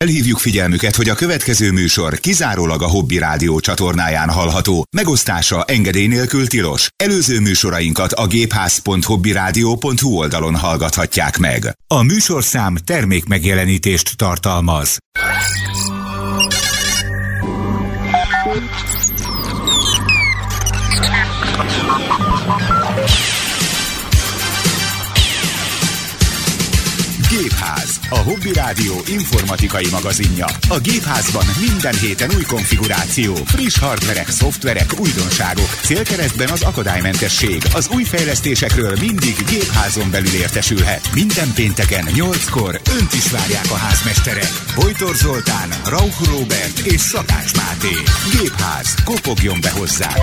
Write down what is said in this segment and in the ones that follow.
Felhívjuk figyelmüket, hogy a következő műsor kizárólag a Hobby Rádió csatornáján hallható. Megosztása engedély nélkül tilos. Előző műsorainkat a gépház.hobbyradio.hu oldalon hallgathatják meg. A műsorszám termékmegjelenítést tartalmaz. Gépház, a Hobby Rádió informatikai magazinja. A Gépházban minden héten új konfiguráció, friss hardverek, szoftverek, újdonságok. Célkeresztben az akadálymentesség. Az új fejlesztésekről mindig Gépházon belül értesülhet. Minden pénteken 8-kor önt is várják a házmesterek. Bojtor Zoltán, Rauch Róbert és Szakács Máté. Gépház, kopogjon be hozzá!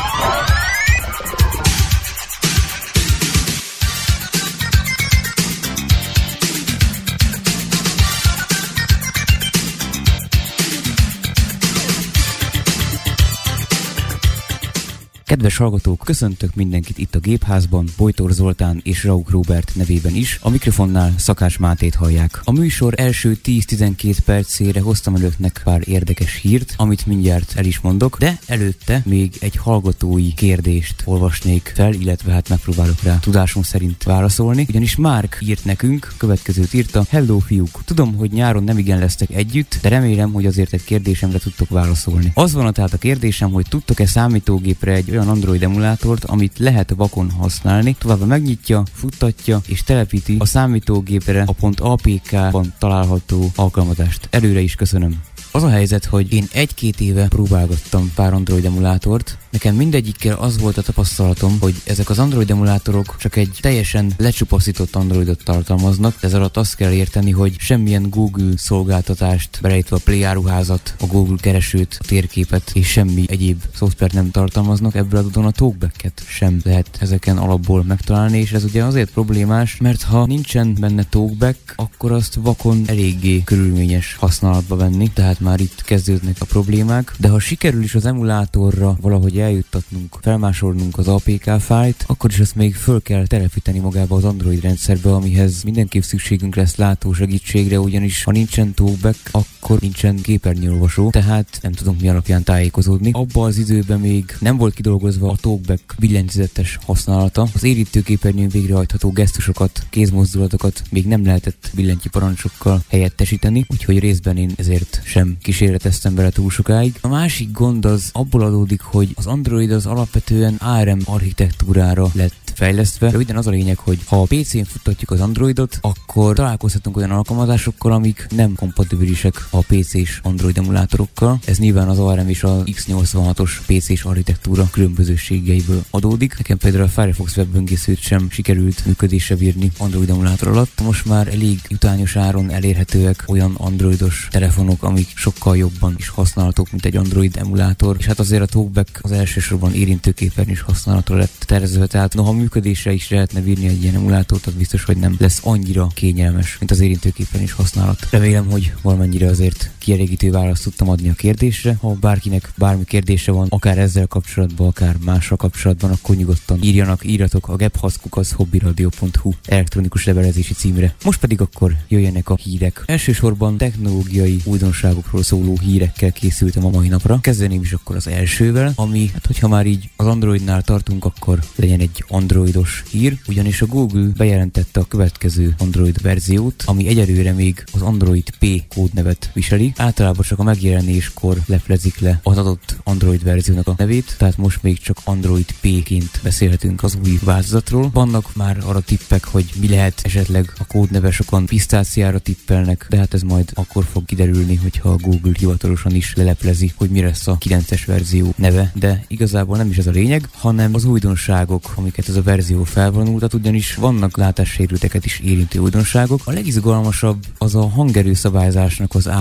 Kedves hallgatók, köszöntök mindenkit itt a Gépházban, Bojtor Zoltán és Rauch Róbert nevében is. A mikrofonnál Szakács Mátét hallják. A műsor első 10-12 percére hoztam önöknek pár érdekes hírt, amit mindjárt el is mondok, de előtte még egy hallgatói kérdést olvasnék fel, illetve hát megpróbálok rá tudásom szerint válaszolni. Ugyanis Márk írt nekünk, következőt írta: Hello fiúk, tudom, hogy nyáron nem igen lesztek együtt, de remélem, hogy azért egy kérdésemre tudtok válaszolni. Az van tehát a kérdésem, hogy tudtok-e számítógépre egy olyan Android emulátort, amit lehet vakon használni, továbbá megnyitja, futtatja és telepíti a számítógépre a .apk-ban található alkalmazást. Előre is köszönöm. Az a helyzet, hogy én 1-2 éve próbálgattam pár Android emulátort. Nekem mindegyikkel az volt a tapasztalatom, hogy ezek az Android emulátorok csak egy teljesen lecsupaszított Androidot tartalmaznak. Ez alatt azt kell érteni, hogy semmilyen Google szolgáltatást, beleértve a Play áruházat, a Google keresőt, a térképet és semmi egyéb szoftvert nem tartalmaznak. Ebből adódóan a talkbacket sem lehet ezeken alapból megtalálni, és ez ugye azért problémás, mert ha nincsen benne talkback, akkor azt vakon eléggé körülményes használatba venni, tehát már itt kezdődnek a problémák, de ha sikerül is az emulátorra valahogy eljuttatnunk, felmásolnunk az APK fájlt, akkor is azt még föl kell telepíteni magába az Android rendszerbe, amihez mindenképp szükségünk lesz látó segítségre, ugyanis ha nincsen talkback, akkor nincsen képernyőolvasó, tehát nem tudunk mi alapján tájékozódni. Abban az időben még nem volt kidolgozva a talkback billentyűzetes használata. Az érintőképernyőn végrehajtható gesztusokat, kézmozdulatokat még nem lehetett billentyűparancsokkal helyettesíteni, úgyhogy részben én ezért sem kísérleteztem vele túl sokáig. A másik gond az abból adódik, hogy az Android az alapvetően ARM architektúrára lett fejlesztve. Röviden az a lényeg, hogy ha a PC-n futtatjuk az Androidot, akkor találkozhatunk olyan alkalmazásokkal, amik nem kompatibilisek a PC-s Android emulátorokkal. Ez nyilván az ARM és a x86-os PC-s architektúra különbözőségeiből adódik. Nekem például a Firefox webböngészőt sem sikerült működésre bírni Android emulátor alatt. Most már elég jutányos áron elérhetőek olyan androidos telefonok, amik sokkal jobban is használhatók, mint egy Android emulátor, és hát azért a talkback az elsősorban érintőképernyős használatra lett tervezve, tehát noha működésre is lehetne bírni egy ilyen emulátort, az biztos, hogy nem lesz annyira kényelmes, mint az érintőképernyős használat. Remélem, hogy valamennyire azért kielégítő választ tudtam adni a kérdésre. Ha bárkinek bármi kérdése van, akár ezzel kapcsolatban, akár mással kapcsolatban, akkor nyugodtan írjatok a gephasz@hobbyradio.hu elektronikus levelezési címre. Most pedig akkor jöjjenek a hírek. Elsősorban technológiai újdonságokról szóló hírekkel készültem a mai napra. Kezdeném is akkor az elsővel, ami, hát hogyha már így az Androidnál tartunk, akkor legyen egy androidos hír, ugyanis a Google bejelentette a következő Android verziót, ami egyelőre még az Android P kódnevet viseli. Általában csak a megjelenéskor leplezik le az adott Android verziónak a nevét, tehát most még csak Android P-ként beszélhetünk az új változatról. Vannak már arra tippek, hogy mi lehet esetleg a kódneve, sokan pisztáciára tippelnek, de hát ez majd akkor fog kiderülni, hogyha a Google hivatalosan is leleplezi, hogy mi lesz a 9-es verzió neve, de igazából nem is ez a lényeg, hanem az újdonságok, amiket ez a verzió felvonultat, ugyanis vannak látássérülteket is érintő újdonságok. A legizgalmasabb az a hangerő szabályzásnak az átalakítása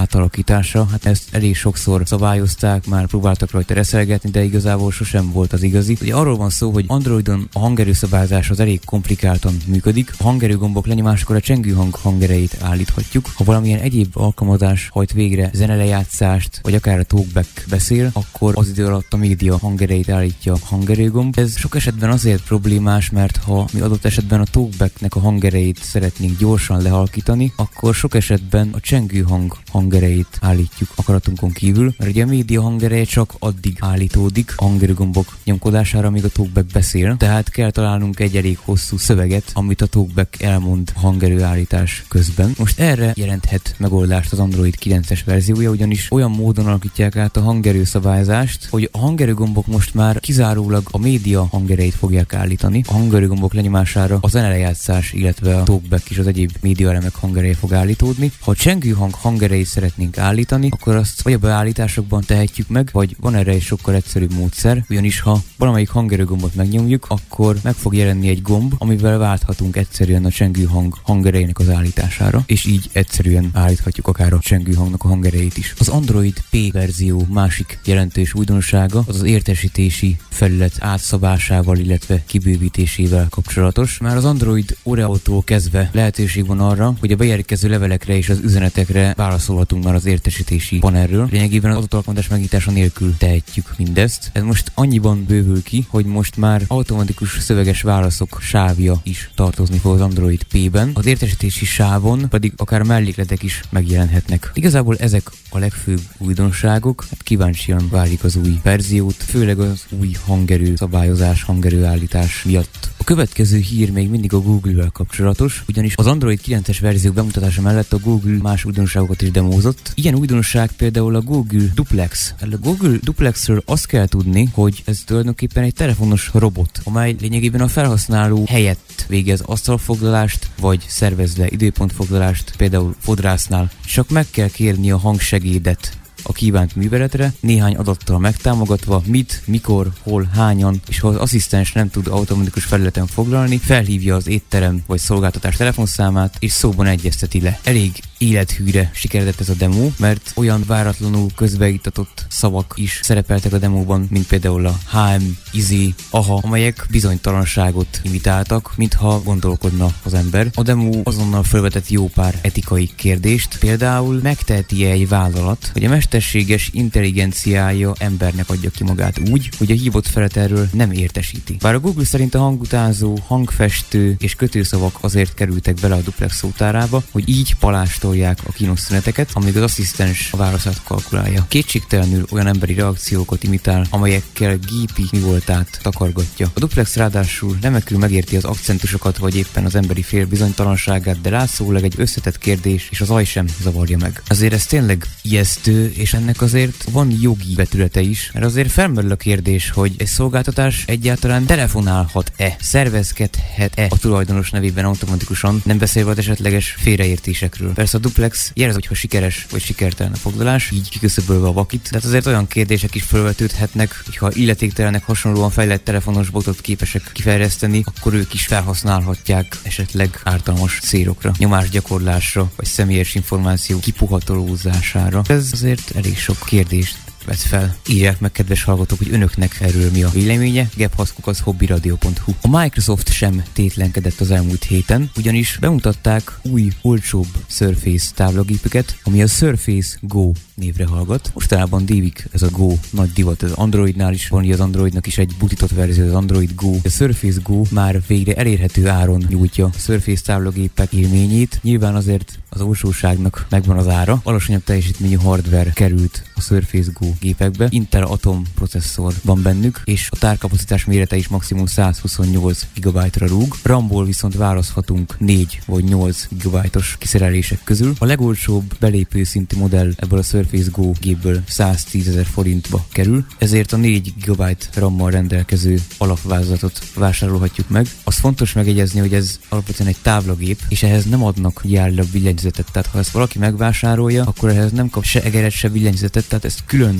alakítása. Hát ezt elég sokszor szabályozták, már próbáltak rajta reszelgetni, de igazából sosem volt az igazi. Ugye arról van szó, hogy Androidon a hangerőszabályozás az elég komplikáltan működik. A hangerőgombok lenyomásakor a csengőhang hangerejét állíthatjuk. Ha valamilyen egyéb alkalmazás hajt végre zenelejátszást, vagy akár a talkback beszél, akkor az idő alatt a média hangerejét állítja a hangerőgomb. Ez sok esetben azért problémás, mert ha mi adott esetben a talkbacknek a hangerejét szeretnénk gyorsan lehalkítani, akkor sok esetben a csengőhang hangerejét állítjuk akaratunkon kívül, mert ugye a média hangereje csak addig állítódik a hangerőgombok nyomkodására, amíg a talkback beszél, tehát kell találnunk egy elég hosszú szöveget, amit a talkback elmond hangerőállítás közben. Most erre jelenthet megoldást az Android 9-es verziója, ugyanis olyan módon alakítják át a hangerőszabályozást, hogy a hangerőgombok most már kizárólag a média hangerejét fogják állítani. A hangerőgombok lenyomására a zenelejátszás, illetve a talkback és az egyéb médiaelemek hangereje fog állítódni. Ha a csengőhang hangerejét szeretnénk állítani, akkor azt vagy a beállításokban tehetjük meg, vagy van erre egy sokkal egyszerűbb módszer, ugyanis ha valamelyik hangerőgombot megnyomjuk, akkor meg fog jelenni egy gomb, amivel válthatunk egyszerűen a csengőhang hangerejének az állítására, és így egyszerűen állíthatjuk akár a csengőhangnak a hangerejét is. Az Android P verzió másik jelentős újdonsága az értesítési felület átszabásával, illetve kibővítésével kapcsolatos. Már az Android Oreo-tól kezdve lehetőség van arra, hogy a beérkező levelekre és az üzenetekre válaszolhatunk már az értesítési panelről. Lényegében az adott alkalmazás megnyitása nélkül tehetjük mindezt. Ez most annyiban bővül ki, hogy most már automatikus szöveges válaszok sávja is tartozni fog az Android P-ben. Az értesítési sávon pedig akár mellékletek is megjelenhetnek. Igazából ezek a legfőbb újdonságok. Hát kíváncsian várjuk az új verziót, főleg az új hangerő szabályozás, hangerőállítás miatt. A következő hír még mindig a Google-vel kapcsolatos, ugyanis az Android 9-es verzió bemutatása mellett a Google más újdonságokat is demózott. Ilyen újdonság például a Google Duplex. A Google Duplexről azt kell tudni, hogy ez tulajdonképpen egy telefonos robot, amely lényegében a felhasználó helyett végez asztalfoglalást, vagy szervez le időpontfoglalást, például fodrásznál. Csak meg kell kérni a hangsegédet a kívánt műveletre, néhány adattal megtámogatva, mit, mikor, hol, hányan, és ha az asszisztens nem tud automatikus felületen foglalni, felhívja az étterem vagy szolgáltatás telefonszámát, és szóban egyezteti le. Elég élethűre sikeredett ez a demo, mert olyan váratlanul közbeiktatott szavak is szerepeltek a demóban, mint például a HM, izé, aha, amelyek bizonytalanságot imitáltak, mintha gondolkodna az ember. A demo azonnal felvetett jó pár etikai kérdést, például megteheti-e egy vállalat, hogy a mesterséges intelligenciája embernek adja ki magát úgy, hogy a hívott felet erről nem értesíti. Bár a Google szerint a hangutánzó, hangfestő és kötőszavak azért kerültek bele a Duplex szótárába, hogy így palástolják a kínos szüneteket, amíg az asszisztens a válaszát kalkulálja. Kétségtelenül olyan emberi reakciókat imitál, amelyekkel gépi mi voltát takargatja. A Duplex ráadásul remekül megérti az akcentusokat, vagy éppen az emberi fél bizonytalanságát, de látszólag egy összetett kérdés, és az aj sem zavarja meg. Azért ez tényleg ijesztő, és ennek azért van jogi vetülete is, mert azért felmerül a kérdés, hogy egy szolgáltatás egyáltalán telefonálhat-e, szervezkedhet-e a tulajdonos nevében automatikusan, nem beszélve az esetleges félreértésekről. Persze a Duplex jelez, hogyha sikeres vagy sikertelen a foglalás, így kiküszöbölve a vakit, tehát azért olyan kérdések is felvetődhetnek, hogyha illetéktelenek hasonlóan fejlett telefonos botot képesek kifejleszteni, akkor ők is felhasználhatják esetleg ártalmas célokra, nyomásgyakorlásra, vagy személyes információ kipuhatolózására. Ez azért elég sok kérdést vet fel. Írják meg, kedves hallgatók, hogy önöknek erről mi a véleménye. gebhaszkukac.hobbyradio.hu. A Microsoft sem tétlenkedett az elmúlt héten, ugyanis bemutatták új, olcsóbb Surface táblagépüket, ami a Surface Go névre hallgat. Mostanában dívik ez a Go nagy divat, az Androidnál is van, az Androidnak is egy butított verzió, az Android Go. A Surface Go már végre elérhető áron nyújtja Surface táblagépek élményét. Nyilván azért az olcsóságnak megvan az ára. Alacsonyabb teljesítményű hardware került a Surface Go gépekbe. Intel Atom processzor van bennük, és a tárkapacitás mérete is maximum 128 GB-ra rúg. RAM-ból viszont választhatunk 4 vagy 8 GB-os kiszerelések közül. A legolcsóbb belépő szintű modell ebből a Surface Go gépből 110 000 forintba kerül, ezért a 4 GB RAM-mal rendelkező alapvázatot vásárolhatjuk meg. Az fontos megjegyezni, hogy ez alapvetően egy táblagép, és ehhez nem adnak jelleg billentyűzetet, tehát ha ezt valaki megvásárolja, akkor ehhez nem kap se egeret, se billentyűzetet, tehát ezt külön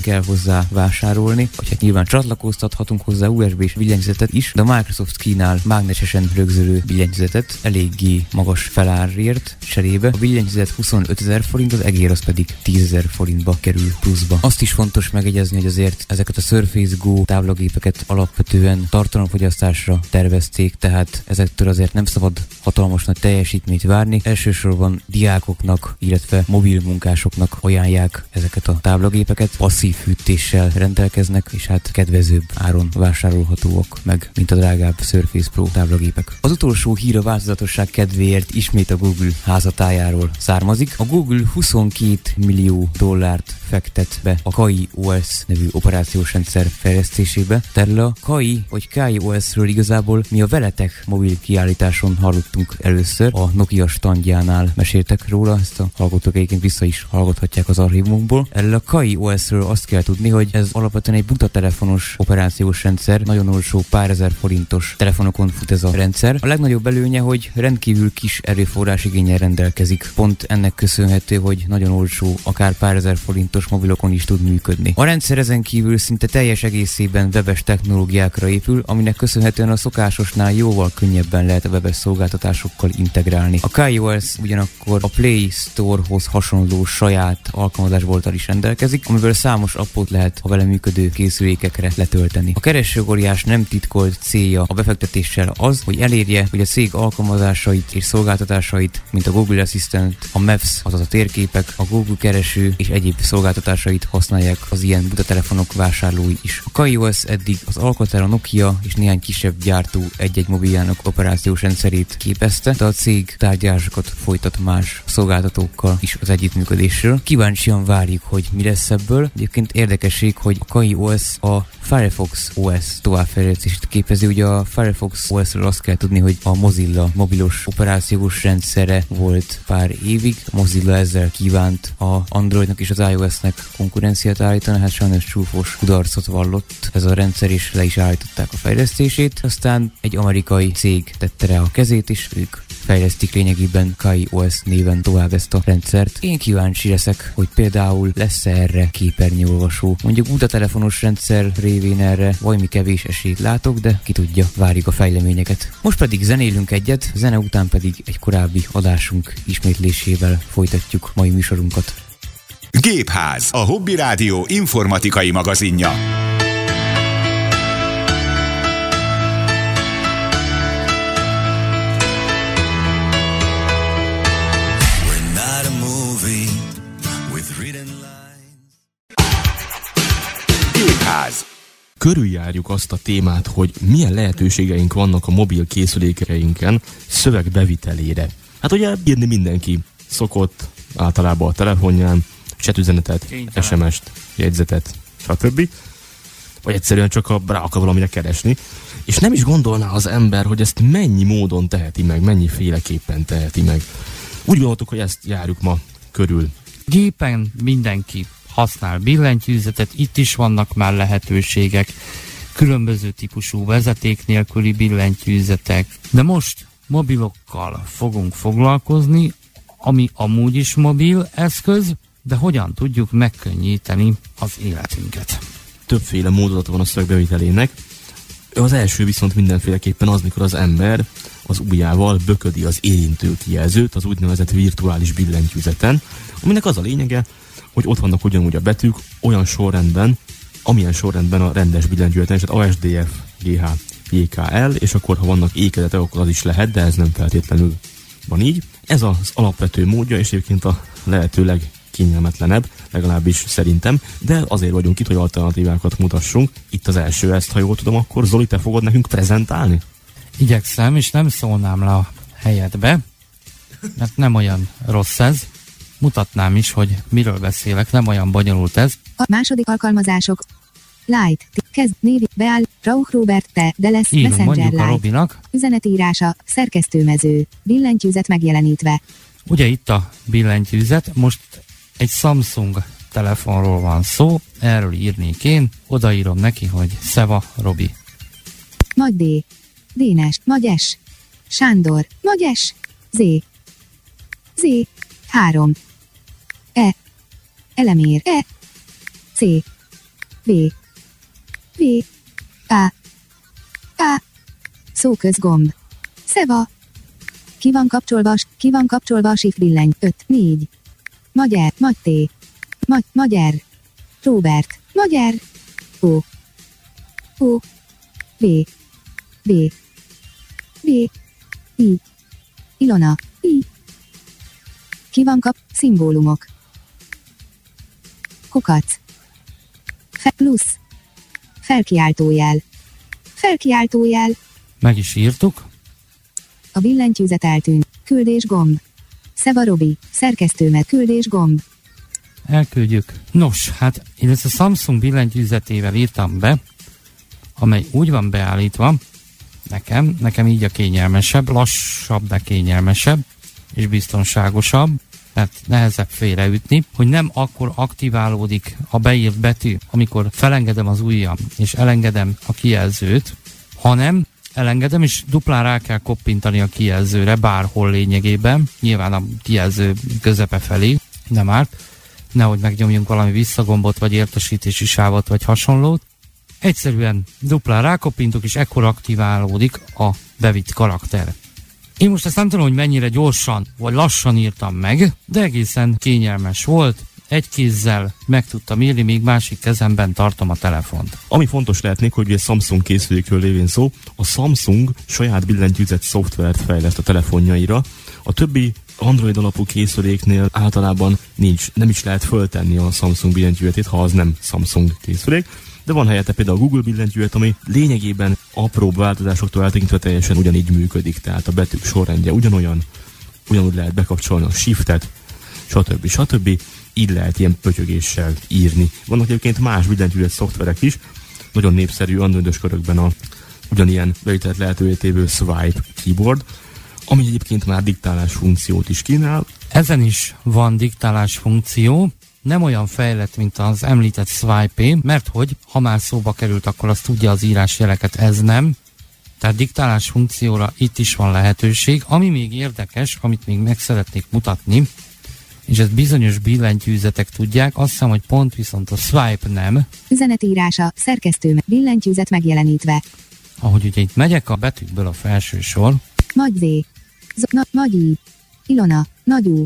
kell hozzá vásárolni, vagy hát nyilván csatlakoztathatunk hozzá USB-s billentyűzetet is, de a Microsoft kínál mágnesesen rögzülő billentyűzetet eléggé magas felárért cserébe. A billentyűzet 25 000 forint, az egér az pedig 10 000 forintba kerül pluszba. Azt is fontos megegyezni, hogy azért ezeket a Surface Go táblagépeket alapvetően tartalomfogyasztásra tervezték, tehát ezektől azért nem szabad hatalmas nagy teljesítményt várni. Elsősorban diákoknak, illetve mobil munkásoknak ajánlják ezeket a táblagépeket. Passzív hűtéssel rendelkeznek, és hát kedvezőbb áron vásárolhatóak meg, mint a drágább Surface Pro táblagépek. Az utolsó hír a változatosság kedvéért ismét a Google házatájáról származik. A Google 22 millió dollárt fektet be a KaiOS nevű operációs rendszer fejlesztésébe. Erről a Kai vagy KaiOS-ről igazából mi a Veletek mobil kiállításon hallottunk először, a Nokia standjánál meséltek róla, ezt a hallgatók egyébként vissza is hallgathatják az archívumunkból. Erről a KaiOS-ről azt kell tudni, hogy ez alapvetően egy buta telefonos operációs rendszer, nagyon olcsó pár ezer forintos telefonokon fut ez a rendszer. A legnagyobb előnye, hogy rendkívül kis erőforrás igénnyel rendelkezik. Pont ennek köszönhető, hogy nagyon olcsó, akár pár ezer forintos mobilokon is tud működni. A rendszer ezen kívül szinte teljes egészében webes technológiákra épül, aminek köszönhetően a szokásosnál jóval könnyebben lehet a webes szolgáltatásokkal integrálni. A KaiOS ugyanakkor a Play Store-hoz hasonló saját alkalmazásbolttal is rendelkezik, amiből számos appot lehet a vele működő készülékekre letölteni. A keresőóriás nem titkolt célja a befektetéssel az, hogy elérje, hogy a cég alkalmazásait és szolgáltatásait, mint a Google Assistant, a Maps, azaz a térképek, a Google kereső és egyéb szolgáltatásait használják az ilyen buta telefonok vásárlói is. A KaiOS eddig az Alcatel, a Nokia és néhány kisebb gyártó egy-egy mobiljának operációs rendszerét képezte, de a cég tárgyalásokat folytat más szolgáltatókkal is az együttműködésről. Kíváncsian várjuk, hogy mi lesz ebből. Egyébként érdekesség, hogy a KaiOS a Firefox OS továbbfejlesztését képezi. Ugye a Firefox OS-ről azt kell tudni, hogy a Mozilla mobilos operációs rendszere volt pár évig. A Mozilla ezzel kívánt a Androidnak és az iOS-nek konkurenciát állítani, hát sajnos csúfos kudarcot vallott ez a rendszer, és le is állították a fejlesztését. Aztán egy amerikai cég tette rá a kezét, és ők fejlesztik lényegében KaiOS néven tovább ezt a rendszert. Én kíváncsi leszek, hogy például lesz erre képernyőolvasó. Mondjuk buta-telefonos rendszer révén erre valami kevés esélyt látok, de ki tudja, várjuk a fejleményeket. Most pedig zenélünk egyet, zene után pedig egy korábbi adásunk ismétlésével folytatjuk mai műsorunkat. Gépház, a Hobby Rádió informatikai magazinja. Gépház. Körüljárjuk azt a témát, hogy milyen lehetőségeink vannak a mobil készülékeinken szöveg bevitelére. Hát ugye írni mindenki szokott általában a telefonján, chatüzenetet, SMS-t, jegyzetet, stb. Vagy egyszerűen csak rá akar valamire keresni. És nem is gondolná az ember, hogy ezt mennyi módon teheti meg, mennyiféleképpen teheti meg. Úgy gondoltuk, hogy ezt járjuk ma körül. Gépen mindenki használ billentyűzetet, itt is vannak már lehetőségek, különböző típusú vezeték nélküli billentyűzetek, de most mobilokkal fogunk foglalkozni, ami amúgy is mobil eszköz, de hogyan tudjuk megkönnyíteni az életünket. Többféle módozata van a szövegbevitelének. Az első viszont mindenféleképpen az, mikor az ember az ujjával böködi az érintő kijelzőt az úgynevezett virtuális billentyűzeten, aminek az a lényege, hogy ott vannak ugyanúgy a betűk olyan sorrendben, amilyen sorrendben a rendes billentyűzeten, tehát ASDF, GH, JKL, és akkor ha vannak ékezetek, akkor az is lehet, de ez nem feltétlenül van így. Ez az alapvető módja, és egyébként a lehető legkényelmetlenebb, legalábbis szerintem, de azért vagyunk itt, hogy alternatívákat mutassunk. Itt az első, ezt, ha jól tudom, akkor Zoli, te fogod nekünk prezentálni? Igyekszem, és nem szólnám le a helyedbe, mert nem olyan rossz ez. Mutatnám is, hogy miről beszélek, nem olyan bonyolult ez. A második alkalmazások. Light, kezd, névi, beáll, Rauch Robert, te, de lesz, Írunk Messenger mondjuk Light. a Robinak. Üzenetírása, szerkesztőmező, billentyűzet megjelenítve. Ugye itt a billentyűzet, most egy Samsung telefonról van szó, erről írnék én, odaírom neki, hogy Szeva Robi. Nagy D, Dénes, Nagy S, Sándor, Nagy S, Z, Z, 3, E, Elemér, E, C, V. V. A. A. Szóközgomb. Szeva. Ki van kapcsolva a shift villany. 5, 4. Magyar, Matté. Magyar. Róbert, Magyar. O. O. V. V. V. I. Ilona. I. Szimbólumok. Kukac. Plusz. Felkiáltójel. Meg is írtuk. A billentyűzet eltűnt. Küldés gomb. Szeva Robi. Szerkesztőmet. Küldés gomb. Elküldjük. Nos, hát én ezt a Samsung billentyűzetével írtam be, amely úgy van beállítva, nekem így a kényelmesebb, lassabb, de kényelmesebb, és biztonságosabb, tehát nehezebb félreütni, hogy nem akkor aktiválódik a beírt betű, amikor felengedem az ujjam, és elengedem a kijelzőt, hanem elengedem, és duplán rá kell koppintani a kijelzőre, bárhol lényegében, nyilván a kijelző közepe felé, nem árt, nehogy megnyomjunk valami visszagombot, vagy értesítési sávot, vagy hasonlót. Egyszerűen duplán rákoppintok, és ekkor aktiválódik a bevitt karakter. Én most ezt nem tudom, hogy mennyire gyorsan vagy lassan írtam meg, de egészen kényelmes volt. Egy kézzel meg tudtam írni, még másik kezemben tartom a telefont. Ami fontos lehetnék, hogy ugye Samsung készülékről lévén szó, a Samsung saját billentyűzet szoftvert fejleszt a telefonjaira. A többi Android alapú készüléknél általában nem is lehet föltenni a Samsung billentyűzetét, ha az nem Samsung készülék. De van helyette például a Google billentyűzet, ami lényegében apró változásoktól eltekintve teljesen ugyanígy működik, tehát a betűk sorrendje ugyanúgy lehet bekapcsolni a shiftet, stb. Így lehet ilyen pötyögéssel írni. Vannak egyébként más billentyűzet szoftverek is, nagyon népszerű androidos körökben a ugyanilyen bevételt lehetővé tévő Swipe keyboard, ami egyébként már diktálás funkciót is kínál. Ezen is van diktálás funkció, nem olyan fejlett, mint az említett Swipe, mert hogy, ha már szóba került, akkor azt tudja az írásjeleket, ez nem. Tehát diktálás funkcióra itt is van lehetőség. Ami még érdekes, amit még meg szeretnék mutatni, és ezt bizonyos billentyűzetek tudják, azt hiszem, hogy pont viszont a Swipe nem. Üzenetírása, szerkesztő, billentyűzet megjelenítve. Ahogy ugye itt megyek a betűkből a felső sor. Nagy Z. Nagy I. Ilona. Nagy U.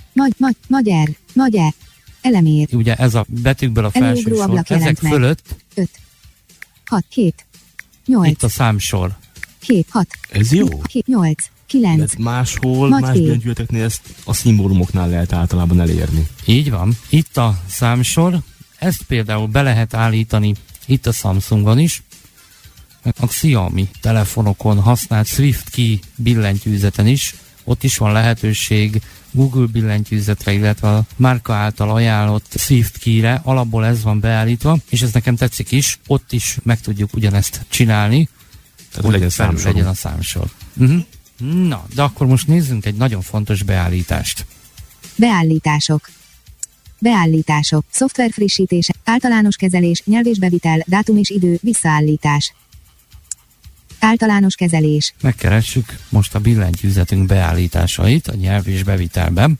Magyar. Elemér. Ugye ez a betűkből a felső sor. Ezek fölött 5. 6. 7. 8. Itt a számsor. 7. 6. Ez jó. 7. 8. 9. Máshol, más billentyűzeteknél ezt a szimbólumoknál lehet általában elérni. Így van. Itt a számsor. Ezt például be lehet állítani itt a Samsungon is. A Xiaomi telefonokon használt Swift Key billentyűzeten is. Ott is van lehetőség Google billentyűzetre, illetve a márka által ajánlott Swift Key-re. Alapból ez van beállítva, és ez nekem tetszik is. Ott is meg tudjuk ugyanezt csinálni, tehát legyen a számsor. Na, de akkor most nézzünk egy nagyon fontos beállítást. Beállítások, szoftver frissítése, általános kezelés, nyelvésbevitel, dátum és idő, visszaállítás. Általános kezelés. Megkeressük most a billentyűzetünk beállításait a nyelvésbevitelben.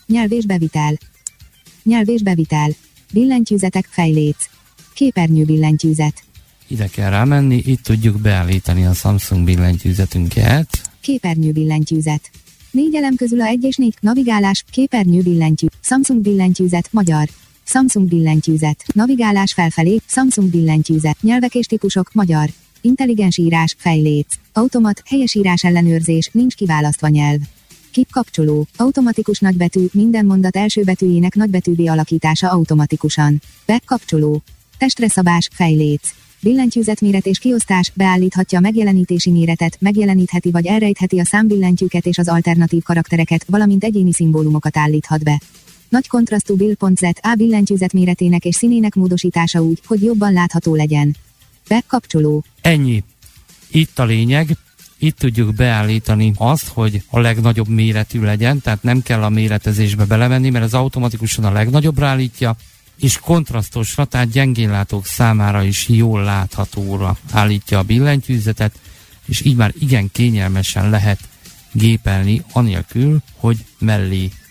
Nyelvésbevitel. Billentyűzetek, fejléc. Képernyő billentyűzet. Ide kell rámenni, itt tudjuk beállítani a Samsung billentyűzetünket. Képernyő billentyűzet. 4 elem közül a 1 és 4, navigálás, képernyő billentyű, Samsung billentyűzet, magyar. Samsung billentyűzet, navigálás felfelé, Samsung billentyűzet, nyelvek és típusok, magyar. Intelligens írás, fejléc, automat, helyesírás ellenőrzés, nincs kiválasztva nyelv. Kapcsoló, automatikus nagybetű, minden mondat első betűjének nagybetűvé alakítása automatikusan. Kapcsoló, testre szabás, fejléc. Billentyűzetméret és kiosztás, beállíthatja a megjelenítési méretet, megjelenítheti vagy elrejtheti a számbillentyűket és az alternatív karaktereket, valamint egyéni szimbólumokat állíthat be. Nagy kontrasztú bill.z A billentyűzet méretének és színének módosítása úgy, hogy jobban látható legyen. Kapcsoló. Ennyi. Itt a lényeg. Itt tudjuk beállítani azt, hogy a legnagyobb méretű legyen, tehát nem kell a méretezésbe belemenni, mert az automatikusan a legnagyobbra állítja, és kontrasztosra, tehát gyengénlátók számára is jól láthatóra állítja a billentyűzetet, és így már igen kényelmesen lehet gépelni, anélkül, hogy mellé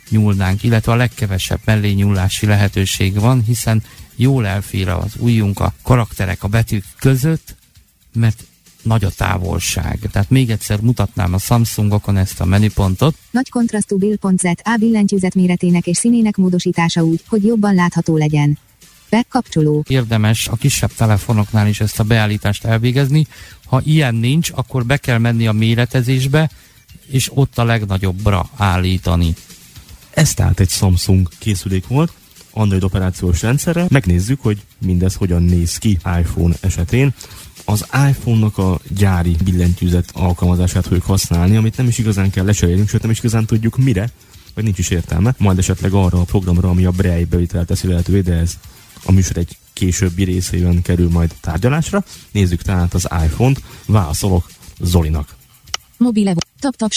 nyúlnánk, illetve a legkevesebb mellé nyúlási lehetőség van, hiszen jól elfér az ujjunk a karakterek, a betűk között, mert nagy a távolság. Tehát még egyszer mutatnám a Samsungokon ezt a menüpontot. Nagy kontrasztú Bill.Z billentyűzet méretének és színének módosítása úgy, hogy jobban látható legyen. Bekapcsoló. Érdemes a kisebb telefonoknál is ezt a beállítást elvégezni. Ha ilyen nincs, akkor be kell menni a méretezésbe, és ott a legnagyobbra állítani. Ez tehát egy Samsung készülék volt, Android operációs rendszerre. Megnézzük, hogy mindez hogyan néz ki iPhone esetén. Az iPhone-nak a gyári billentyűzet alkalmazását fogjuk használni, amit nem is igazán kell lecserélnünk, sőt nem is igazán tudjuk mire, vagy nincs is értelme. Majd esetleg arra a programra, ami a Braille bevitelt teszi lehetővé, de ez a műsor egy későbbi részében kerül majd tárgyalásra. Nézzük tehát az iPhone-t, válaszolok Zolinak. Mobile, tap,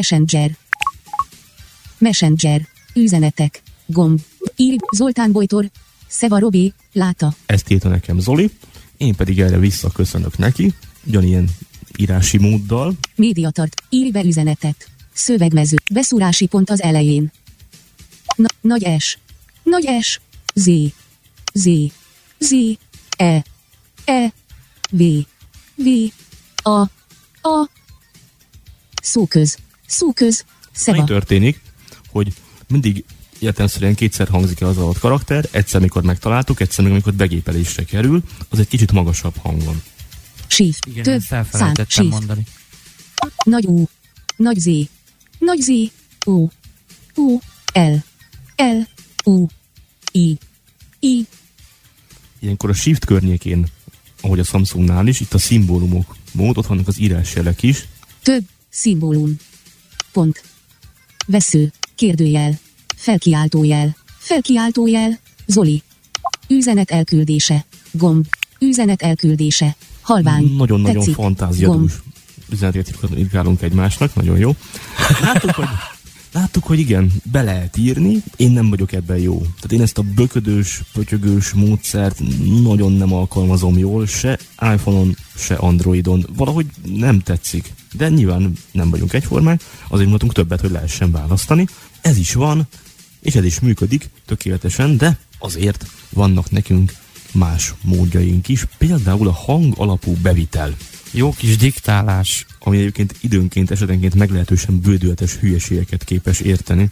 Messenger, üzenetek, gomb, ír, Zoltán Bojtor, Szeva Robi, láta. Ezt írta nekem Zoli, én pedig erre visszaköszönök neki, ugyanilyen írási móddal. Médiatart, írj be üzenetet, szövegmező, beszúrási pont az elején. Nagy S, Z, E, V, A, szóköz, Szeva. Mi történik, hogy mindig értelemszerűen kétszer hangzik el az adott karakter, egyszer mikor megtaláltuk, egyszer meg amikor begépelésre kerül, az egy kicsit magasabb hangon. Shift, Igen, több, ezt elfelejtettem mondani. Nagy U, nagy Z, U, L, U, I. Ilyenkor a Shift környékén, ahogy a Samsungnál is, itt a szimbólumok mód, ott vannak az írásjelek is. Több, szimbólum. Pont. Vesző, kérdőjel. Felkiáltójel, Zoli. Üzenet elküldése. Gomb. Üzenet elküldése. Halvány. Nagyon-nagyon tetszik, fantáziadús üzenetet írkálunk egymásnak, nagyon jó. Láttuk, hogy igen, be lehet írni, én nem vagyok ebben jó. Tehát én ezt a böködős, pötyögős módszert nagyon nem alkalmazom jól, se iPhone-on, se Androidon. Valahogy nem tetszik. De nyilván nem vagyunk egyformák, azért mutatunk többet, hogy lehessen választani. Ez is van, és ez is működik tökéletesen, de azért vannak nekünk más módjaink is, például a hang alapú bevitel. Jó kis diktálás. Ami egyébként időnként, esetenként meglehetősen bődületes hülyeségeket képes érteni.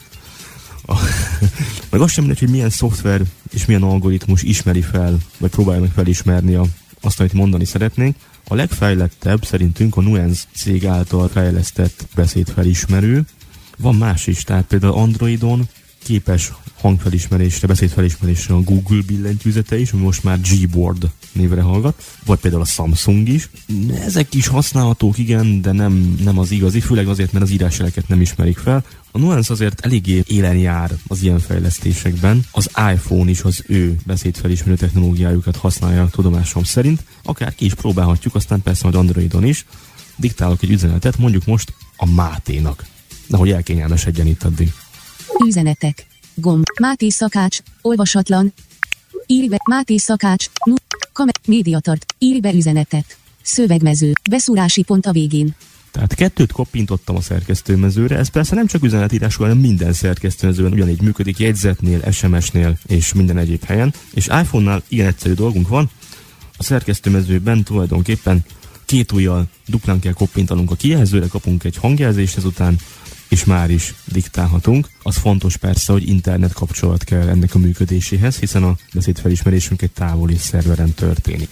Meg azt sem mindegy, hogy milyen szoftver és milyen algoritmus ismeri fel, vagy próbálja meg felismerni azt, amit mondani szeretnénk. A legfejlettebb szerintünk a Nuance cég által fejlesztett beszédfelismerő. Van más is, tehát például Androidon képes hangfelismerésre, beszédfelismerésre a Google billentyűzete is, ami most már Gboard névre hallgat, vagy például a Samsung is. Ezek is használhatók, igen, de nem az igazi, főleg azért, mert az írásjeleket nem ismerik fel. A Nuance azért eléggé élen jár az ilyen fejlesztésekben. Az iPhone is az ő beszédfelismerő technológiájukat használja tudomásom szerint. Akár ki is próbálhatjuk, aztán persze majd Androidon is. Diktálok egy üzenetet, mondjuk most a Máténak. Nehogy elkényelmesedjen itt addig. Üzenetek. Gomb. Máté Szakács. Olvasatlan. Írj be. Máté Szakács. Médiatart. Írj be üzenetet. Szövegmező. Beszúrási pont a végén. Tehát 2 koppintottam a szerkesztőmezőre, ez persze nem csak üzenetírásról, hanem minden szerkesztőmezőn ugyanígy működik, jegyzetnél, SMS-nél és minden egyéb helyen. És iPhone-nál ilyen egyszerű dolgunk van, a szerkesztőmezőben tulajdonképpen 2 ujjal duplán kell koppintanunk a kijelzőre, kapunk egy hangjelzést ezután, és már is diktálhatunk. Az fontos persze, hogy internet kapcsolat kell ennek a működéséhez, hiszen a beszédfelismerésünk egy távoli szerveren történik.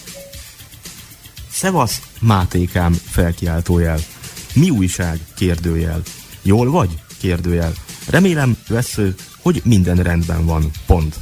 Szevasz, Mátékám, felkiáltójel. Mi újság? Kérdőjel. Jól vagy? Kérdőjel. Remélem, Vesző, hogy minden rendben van. Pont.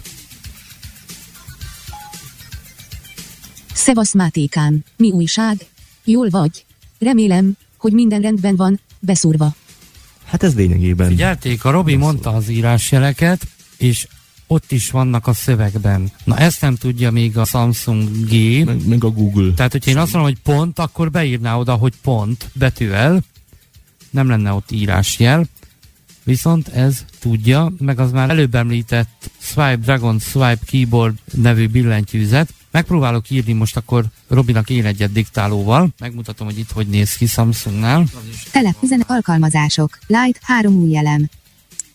Szevasz, Mátékám. Mi újság? Jól vagy? Remélem, hogy minden rendben van, beszúrva. Hát ez lényegében... Figyelték, a Robi mondta az írásjeleket, és ott is vannak a szövegben. Na ezt nem tudja még a Samsung G. Meg a Google. Tehát, hogyha én azt mondom, hogy pont, akkor beírná oda, hogy pont betűvel. Nem lenne ott írásjel. Viszont ez tudja, meg az már előbb említett Swipe Dragon Swipe Keyboard nevű billentyűzet. Megpróbálok írni most akkor Robinak én egyet diktálóval. Megmutatom, hogy itt hogy néz ki Samsungnál. Üzenet alkalmazások. Light 3 új elem.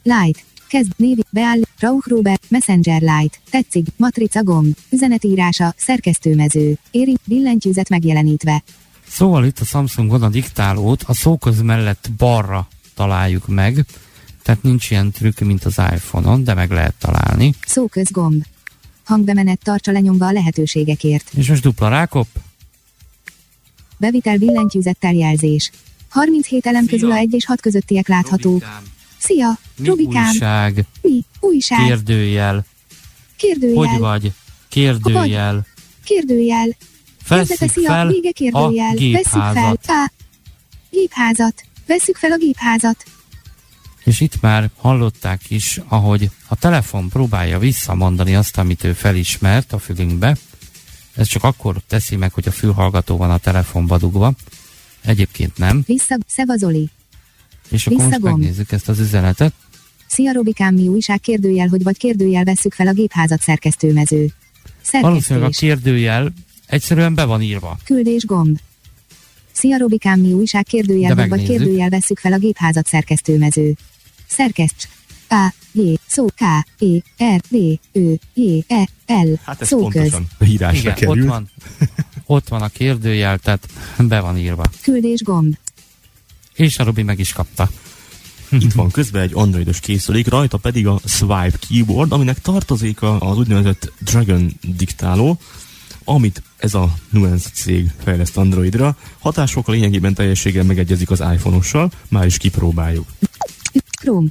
Lite. Kezd, név, beáll, Rauch Robert, Messenger Lite. Tetszik, matrica gomb, üzenetírása, szerkesztőmező, éri, billentyűzet megjelenítve. Szóval itt a Samsungon a diktálót a szóköz mellett balra találjuk meg, tehát nincs ilyen trükk, mint az iPhone-on, de meg lehet találni. Szóköz gomb. Hangbemenet tartsa lenyomva a lehetőségekért. És most dupla rákop. Bevitel billentyűzettel jelzés. 37 elem közül a 1 és 6 közöttiek láthatók. Robikám. Szia, Mi Robikám. újság? Mi? Újság. Kérdőjel. Kérdőjel. Hogy vagy? Kérdőjel. Kérdőjel. Vesszük Kezdete, szia, fel vége a kérdőjel. Vesszük fel. gépházat. Gépházat. Vesszük fel a gépházat. És itt már hallották is, ahogy a telefon próbálja visszamondani azt, amit ő felismert a fülünkbe. Ez csak akkor teszi meg, hogy a fülhallgató van a telefonba dugva. Egyébként nem. Szeva Zoli. És akkor most Visszagomb. megnézzük ezt az üzenetet. Szia Robikám, mi újság kérdőjel, hogy vagy kérdőjel, vesszük fel a gépházat szerkesztőmező. Valószínűleg a Szerkesztés. kérdőjel egyszerűen be van írva. Küldés gomb. Szia Robikám, mi újság kérdőjel, De vagy megnézzük. kérdőjel, vesszük fel a gépházat szerkesztőmező. Szerkeszts. A, J, szó, K, E, R, D, Ö, J, E, L, Hát ez szóköz. pontosan írásra Igen, kerül. ott van. Ott van a kérdőjel, tehát be van írva. Küldés gomb. És a Robi meg is kapta. Itt van közben egy androidos készülék, rajta pedig a Swipe keyboard, aminek tartozik az úgynevezett Dragon diktáló, amit ez a Nuance cég fejleszt Androidra. Hatásokkal lényegében teljességgel megegyezik az iPhone-ossal, már is kipróbáljuk. Chrome,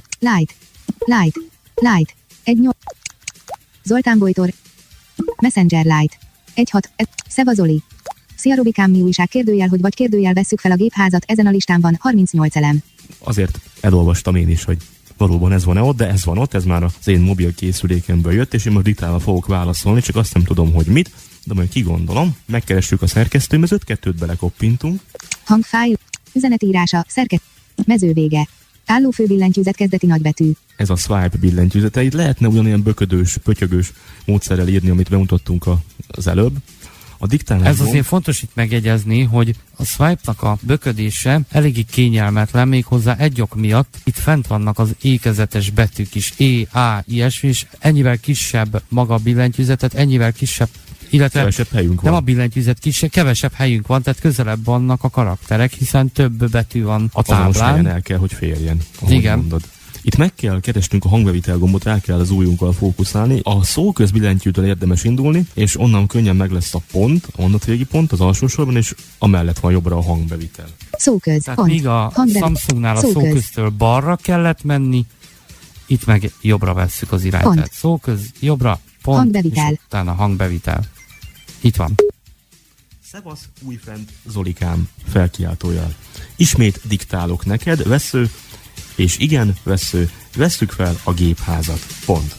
Lite, 1.8. Zoltán Bojtor. Messenger Lite. 1.6. Szeva Zoli. Szia Robikám, mi újság kérdőjel, hogy vagy kérdőjel, vesszük fel a gépházat, ezen a listán van 38 elem. Azért elolvastam én is, hogy valóban ez van-e ott, de ez van ott, ez már az én mobil készülékemből jött, és én most diktálva fogok válaszolni, csak azt nem tudom, hogy mit, de majd kigondolom, megkeressük a szerkesztőmezőt, 2 belekoppintunk. Hangfájl. Üzenetírása. Mező vége. Álló főbillentyűzet kezdeti nagybetű. Ez a Swipe billentyűzete, itt lehetne ugyanilyen böködős, pötyögős módszerrel írni, amit bemutattunk az előbb. A diktálásban... Ez azért fontos itt megjegyezni, hogy a Swipe-nak a böködése eléggé kényelmetlen, méghozzá egy ok miatt. Itt fent vannak az ékezetes betűk is, E, A, ilyesmi, és ennyivel kisebb maga a billentyűzetet, ennyivel kisebb, illetve kevesebb helyünk nem van. a billentyűzet kisebb, kevesebb helyünk van, tehát közelebb vannak a karakterek, hiszen több betű van a Azonos helyen táblán. el kell, hogy férjen, ahogy Igen. mondod. Itt meg kell keresnünk a hangbevitel gombot, rá kell az ujjunkkal fókuszálni. A szóköz billentyűtől érdemes indulni, és onnan könnyen meg lesz a pont, a mondatvégi pont az alsó sorban, és amellett van jobbra a hangbevitel. Szóköz. Tehát Pont. míg a Samsungnál a Szóköz. szóköztől balra kellett menni, itt meg jobbra vesszük az irányt. Pont. Tehát szóköz, jobbra, pont, Hangbevitel. és utána hangbevitel. Itt van. Szevasz, újfent Zolikám felkiáltójal. Ismét diktálok neked, vessző, és igen, vessző, vesszük fel a gépházat. Pont.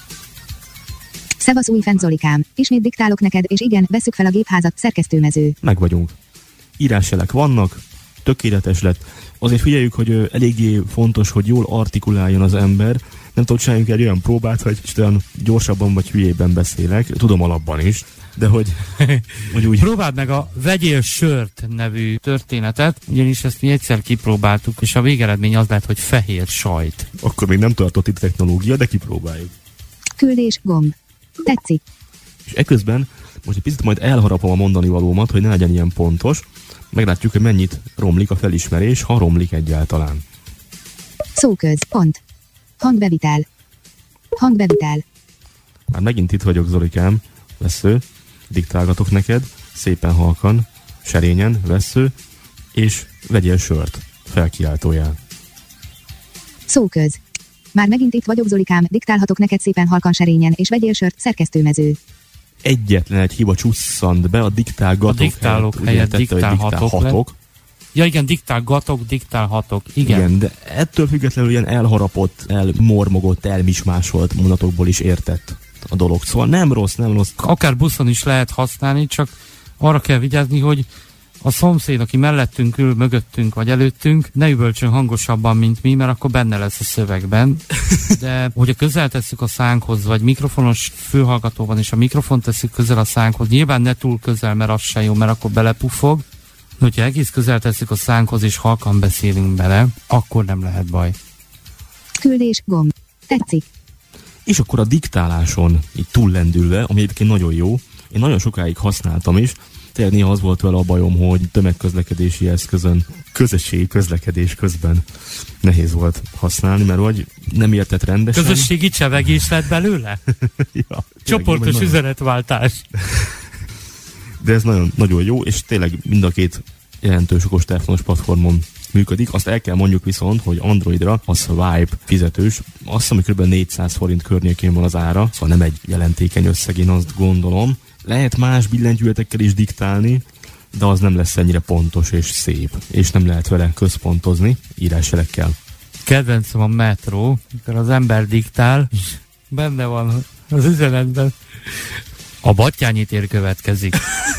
Szevasz újfent Zolikám. Ismét diktálok neked, és igen, vesszük fel a gépházat, szerkesztőmező. Meg vagyunk. Írásjelek vannak, tökéletes lett. Azért figyeljük, hogy eléggé fontos, hogy jól artikuláljon az ember. Nem tudom, csináljunk egy olyan próbát, hogy olyan gyorsabban vagy hülyében beszélek. Tudom alapban is, de hogy úgy... Próbáld meg a Vegyél sört nevű történetet, ugyanis ezt mi egyszer kipróbáltuk, és a végeredmény az lett, hogy fehér sajt. Akkor még nem tartott itt technológia, de kipróbáljuk. Küldés gomb. Tetszik. És eközben most egy picit majd elharapom a mondani valómat, hogy ne legyen ilyen pontos. Meglátjuk, hogy mennyit romlik a felismerés, ha romlik egyáltalán. Szóköz. Pont. Hangbevitel. Hangbevitel. Már megint itt vagyok, Zolikám. Vessző. Diktálgatok neked. Szépen halkan. Serényen. Vessző. És vegyél sört. Felkiáltójál. Szóköz. Már megint itt vagyok, Zolikám, diktálhatok neked szépen halkan serényen, és vegyél sört, szerkesztőmező. Egyetlen egy hiba csusszant be a diktálgatok A diktálók helyett. helyett Ugye tette, hogy diktálhatok Ja igen, diktálgatok, diktálhatok. Igen. De ettől függetlenül ilyen elharapott, elmormogott, elmismásolt mondatokból is értett a dolog. Szóval nem rossz. Akár buszon is lehet használni, csak arra kell vigyázni, hogy a szomszéd, aki mellettünk ül, mögöttünk vagy előttünk, ne üvöltsön hangosabban, mint mi, mert akkor benne lesz a szövegben. De hogyha közel tesszük a szánkhoz, vagy mikrofonos fülhallgató van, és a mikrofont tesszük közel a szánkhoz, nyilván ne túl közel, mert az se jó, mert akkor belepufog. De hogyha egész közel tesszük a szánkhoz, és halkan beszélünk bele, akkor nem lehet baj. Küldés, gomb. Tetszik. És akkor a diktáláson így túllendülve, ami egyébként nagyon jó, én nagyon sokáig használtam is, tényleg néha az volt vele a bajom, hogy tömegközlekedési eszközön, közösségi közlekedés közben nehéz volt használni, mert vagy nem értett rendesen. Közösségi csevegés lett belőle? Ja, csoportos nagyon... üzenetváltás. De ez nagyon, nagyon jó, és tényleg mind a két jelentős okostelefonos platformon működik. Azt el kell mondjuk viszont, hogy Androidra a Swipe fizetős, azt hiszem, hogy kb. 400 forint környékén van az ára, szóval nem egy jelentékeny összeg, én azt gondolom. Lehet más billentyűzetekkel is diktálni, de az nem lesz ennyire pontos és szép, és nem lehet vele központozni írásjelekkel. Kedvencem a metró, amikor az ember diktál, és benne van az üzenetben. A Battyányi tér következik.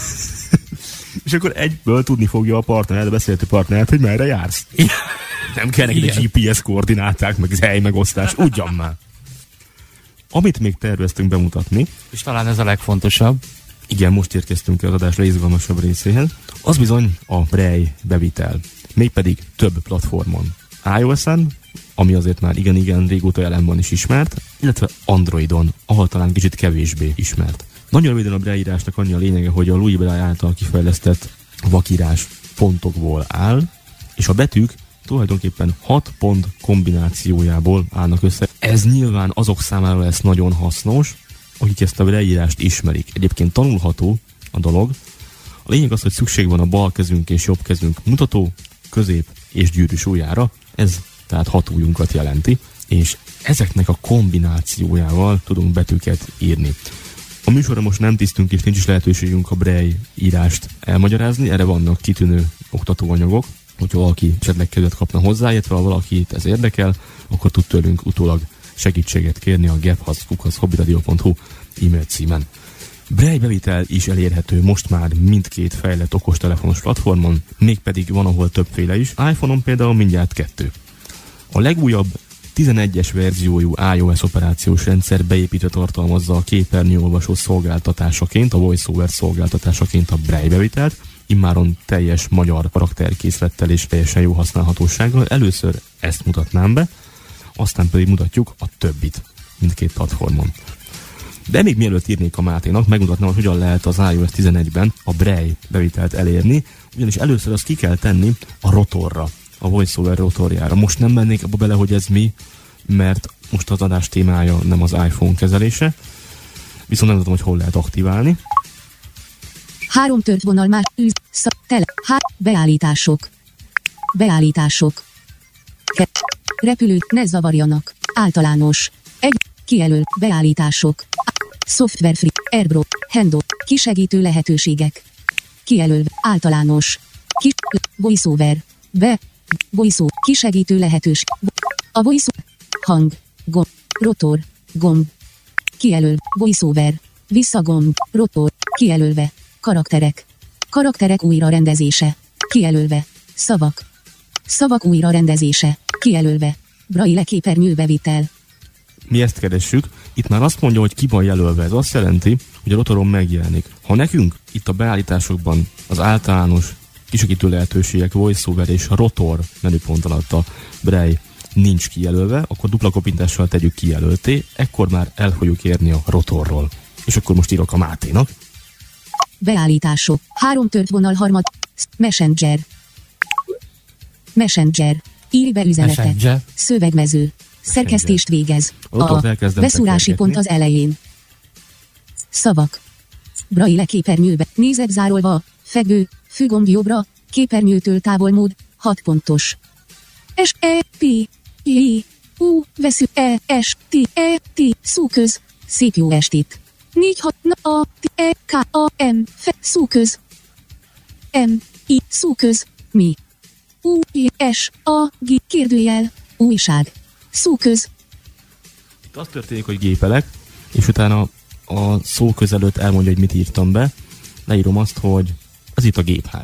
És akkor egyből tudni fogja a partner, a beszélgető partnert, hogy merre jársz. Nem kell neki a GPS koordináták, meg az helymegosztás, ugyan már. Amit még terveztünk bemutatni, és talán ez a legfontosabb. Igen, most érkeztünk az adás legizgalmasabb részéhez. Az bizony a Braille bevitel. Mégpedig több platformon. iOS-en, ami azért már igen régóta jelen van is ismert, illetve Androidon, ahol talán kicsit kevésbé ismert. Nagyon röviden a Braille írásnak annyi a lényege, hogy a Louis Braille által kifejlesztett vakírás pontokból áll, és a betűk tulajdonképpen 6 pont kombinációjából állnak össze. Ez nyilván azok számára lesz nagyon hasznos, akik ezt a leírást ismerik. Egyébként tanulható a dolog. A lényeg az, hogy szükség van a bal kezünk és jobb kezünk mutató, közép és gyűrűs ujjára. Ez tehát 6 ujjunkat jelenti, és ezeknek a kombinációjával tudunk betűket írni. A műsorra most nem tisztünk, és nincs is lehetőségünk a Braille írást elmagyarázni, erre vannak kitűnő oktatóanyagok, hogyha valaki esetleg kedvet kapna hozzá, illetve ha valakit ez érdekel, akkor tud tőlünk utólag segítséget kérni a gephasz@hobbyradio.hu e-mail címen. Braille bevitel is elérhető most már mindkét fejlett okostelefonos platformon, mégpedig van, ahol többféle is. iPhone-on például mindjárt 2. A legújabb 11-es verziójú iOS operációs rendszer beépítve tartalmazza a képernyőolvasó szolgáltatásaként, a VoiceOver szolgáltatásaként a Braille bevitelt, immáron teljes magyar karakterkészlettel és teljesen jó használhatósággal. Először ezt mutatnám be, aztán pedig mutatjuk a többit mindkét platformon. De még mielőtt írnék a Máténak, megmutatnám, hogy hogyan lehet az iOS 11-ben a Braille bevitelt elérni, ugyanis először azt ki kell tenni a rotorra, a VoiceOver rotorjára. Most nem mennék abba bele, hogy ez mi, mert most az adás témája nem az iPhone kezelése, viszont nem tudom, hogy hol lehet aktiválni. 3 tört vonal már, beállítások. Beállítások. Repülő, ne zavarjanak. Általános. Kijelöl, beállítások. Software free, airdrop, handoff, kisegítő lehetőségek. Kijelöl, általános. VoiceOver. VoiceOver, kisegítő lehetőség. A VoiceOver. Hang. Gomb. Rotor. Gomb. Kijelöl, VoiceOver. Visszagomb. Rotor. Kijelölve. Karakterek. Karakterek újrarendezése. Kijelölve. Szavak. Szavak újrarendezése. Kijelölve. Braille képernyőbevitel. Mi ezt keressük. Itt már azt mondja, hogy ki van jelölve. Ez azt jelenti, hogy a rotoron megjelenik. Ha nekünk itt a beállításokban az általános kisegítő lehetőségek, VoiceOver és a rotor menüpont alatt a Braille nincs kijelölve, akkor dupla koppintással tegyük kijelölté, ekkor már el fogjuk érni a rotorról. És akkor most írok a Máténak. Beállítások. 3 tört vonal harmad. Messenger. Messenger. Írj be üzenetet. Messenger. Szövegmező. Szerkesztést végez. A beszúrási pont az elején. Szavak. Braille képernyőbe. Nézet zárolva. Fekvő. Fűgomb jobbra. Képernyőtől távolmód. 6 pontos. S, E, P, J, U, vesző, E, S, T, E, T, szóköz. Szép jó estét. 4, 6, A, T, E, K, A, M, szóköz. M, I, szóköz. Mi. U, I, S, A, G, kérdőjel. Újság. Szóköz. Itt az történik, hogy gépelek, és utána a szóköz előtt elmondja, hogy mit írtam be. Leírom azt, hogy ez itt a gépház.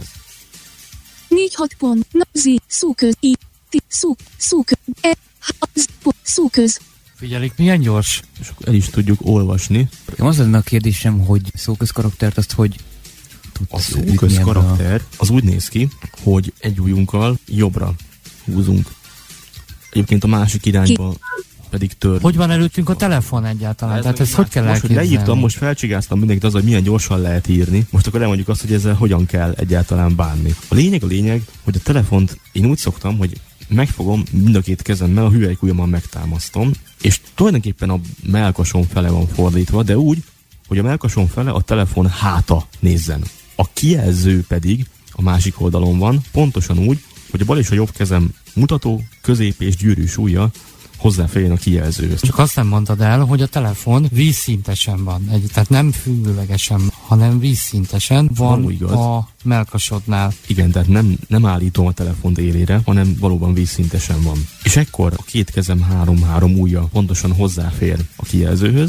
4, 6 pont, Z, szóköz, I, T, szóköz, E, H, Z, szóköz. Figyelik, milyen gyors? És akkor el is tudjuk olvasni. Az lenne a kérdésem, hogy szóközkaraktert azt, hogy a szóközkarakter az úgy néz ki, hogy egy ujjunkkal jobbra húzunk Egyébként a másik irányba pedig tör. Hogy van előttünk a telefon egyáltalán? Tehát ezt hogy kell elképzelni? Most, hogy leírtam, most felcsigáztam mindenkit az, hogy milyen gyorsan lehet írni. Most akkor elmondjuk azt, hogy ezzel hogyan kell egyáltalán bánni. A lényeg, hogy a telefont én úgy szoktam, hogy megfogom mind a két kezemmel, a hüvelykujjammal megtámasztom, és tulajdonképpen a mellkasom fele van fordítva, de úgy, hogy a mellkasom fele a telefon háta nézzen. A kijelző pedig a másik oldalon van, pontosan úgy, hogy a bal és a jobb kezem mutató, közép és gyűrűs ujja hozzáférjen a kijelzőhöz. Csak azt nem mondtad el, hogy a telefon vízszintesen van. Tehát nem függőlegesen, hanem vízszintesen van a mellkasodnál. Igen, tehát nem állítom a telefont élére, hanem valóban vízszintesen van. És ekkor a két kezem három ujja pontosan hozzáfér a kijelzőhöz,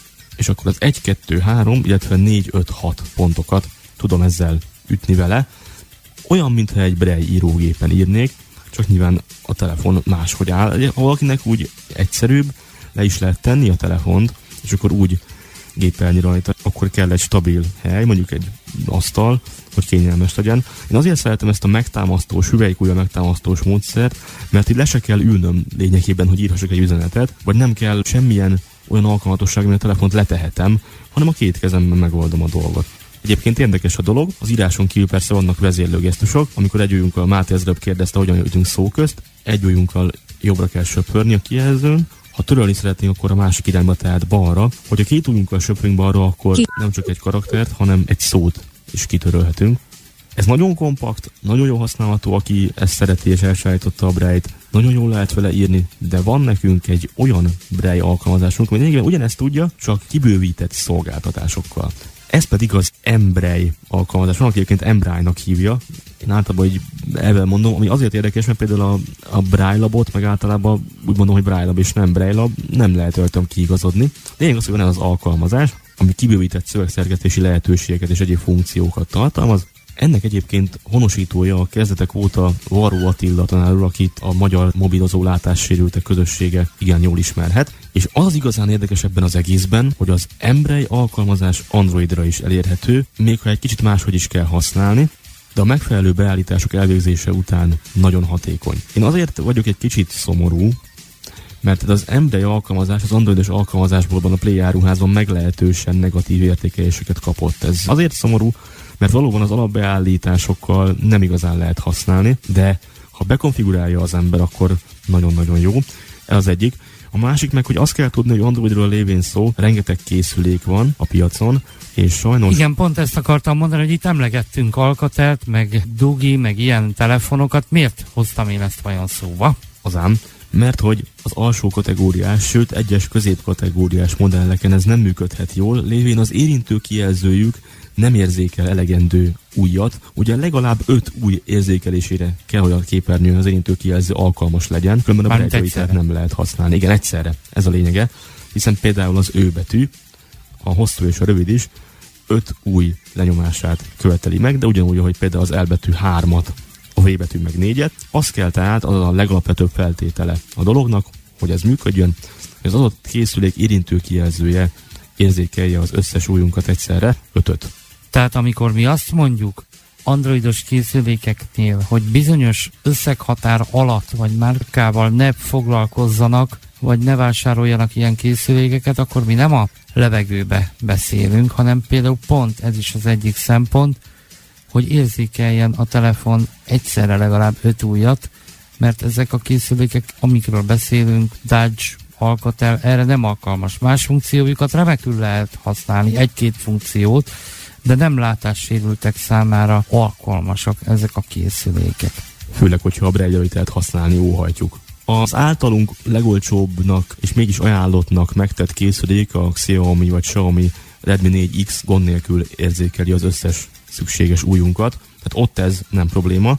és akkor az 1, 2, 3, illetve 4, 5, 6 pontokat tudom ezzel ütni vele. Olyan, mintha egy Braille írógépen írnék, csak nyilván a telefon máshogy áll. Ha valakinek úgy egyszerűbb, le is lehet tenni a telefont, és akkor úgy gépelni rajta, akkor kell egy stabil hely, mondjuk egy asztal, hogy kényelmes legyen. Én azért szeretem ezt a megtámasztós, hüvelykujjal megtámasztós módszert, mert így le se kell ülnöm lényegében, hogy írhassak egy üzenetet, vagy nem kell semmilyen olyan alkalmatosság, mint a telefont letehetem, hanem a két kezemben megoldom a dolgot. Egyébként érdekes a dolog, az íráson kívül persze vannak vezérlőgesztusok, amikor egy ujjunkkal, Máté az előbb kérdezte, hogyan ütünk szó közt, egy ujjunkkal jobbra kell söpörni a kijelzőn, ha törölni szeretnénk, akkor a másik irányba, tehát balra, hogy a két ujjunkkal söpörünk balra, akkor nem csak egy karaktert, hanem egy szót is kitörölhetünk. Ez nagyon kompakt, nagyon jól használható, aki ezt szereti és elsállította a Braille-t, nagyon jól lehet vele írni, de van nekünk egy olyan Braille alkalmazásunk, hogy igen, ugyanezt tudja, csak kibővített szolgáltatásokkal. Ez pedig az Embraille alkalmazás. Van, aki egyébként Embraille-nak hívja. Én általában így ebben mondom, ami azért érdekes, mert például a Braille labot, meg általában úgy mondom, hogy Braille lab és nem Braille lab, nem lehet öltöm kiigazodni. Lényeg az, hogy van ez az alkalmazás, ami kibővített szövegszerkesztési lehetőségeket és egyéb funkciókat tartalmaz. Ennek egyébként honosítója a kezdetek óta Varró Attila tanár úr, akit a magyar mobilozó látássérültek közössége igen jól ismerhet. És az igazán érdekes ebben az egészben, hogy az Embraille alkalmazás Androidra is elérhető, még ha egy kicsit máshogy is kell használni, de a megfelelő beállítások elvégzése után nagyon hatékony. Én azért vagyok egy kicsit szomorú, mert az Embraille alkalmazás az androidos alkalmazásból a Play áruházban meglehetősen negatív értékeléseket kapott. Ez azért szomorú, mert valóban az alapbeállításokkal nem igazán lehet használni, de ha bekonfigurálja az ember, akkor nagyon-nagyon jó. Ez az egyik. A másik meg, hogy azt kell tudni, hogy Androidról lévén szó, rengeteg készülék van a piacon, és sajnos... Igen, pont ezt akartam mondani, hogy itt emlegettünk Alcatelt, meg Dogi, meg ilyen telefonokat. Miért hoztam én ezt vajon szóba? Azám, mert hogy az alsó kategóriás, sőt egyes középkategóriás modelleken ez nem működhet jól, lévén az érintő kijelzőjük nem érzékel elegendő ujjat, ugye legalább 5 új érzékelésére kell, hogy a képernyőn az érintő kijelző alkalmas legyen, különben a Braille-t nem lehet használni. Igen, egyszerre, ez a lényege, hiszen például az Ö betű, a hosszú és a rövid is 5 új lenyomását követeli meg, de ugyanúgy, ahogy például az L betű 3-at, a V betű meg 4-et, az kell tehát, az a legalapvetőbb feltétele a dolognak, hogy ez működjön, hogy az adott készülék érintő kijelzője érzékelje az összes ujjunkat egyszerre, 5-öt. Tehát amikor mi azt mondjuk androidos készülékeknél, hogy bizonyos összeghatár alatt vagy márkával ne foglalkozzanak, vagy ne vásároljanak ilyen készülékeket, akkor mi nem a levegőbe beszélünk, hanem például pont ez is az egyik szempont, hogy érzékeljen a telefon egyszerre legalább 5 ujjat, mert ezek a készülékek, amikről beszélünk, Dodge, Alcatel, erre nem alkalmas. Más funkciójukat remekül lehet használni, egy-két funkciót, de nem látássérültek számára alkalmasak ezek a készülékek. Főleg, hogyha a Braille-t lehet használni, óhajtjuk. Az általunk legolcsóbbnak és mégis ajánlottnak megtett készülék, a Xiaomi vagy Xiaomi Redmi 4X gond nélkül érzékeli az összes szükséges ujjunkat, tehát ott ez nem probléma,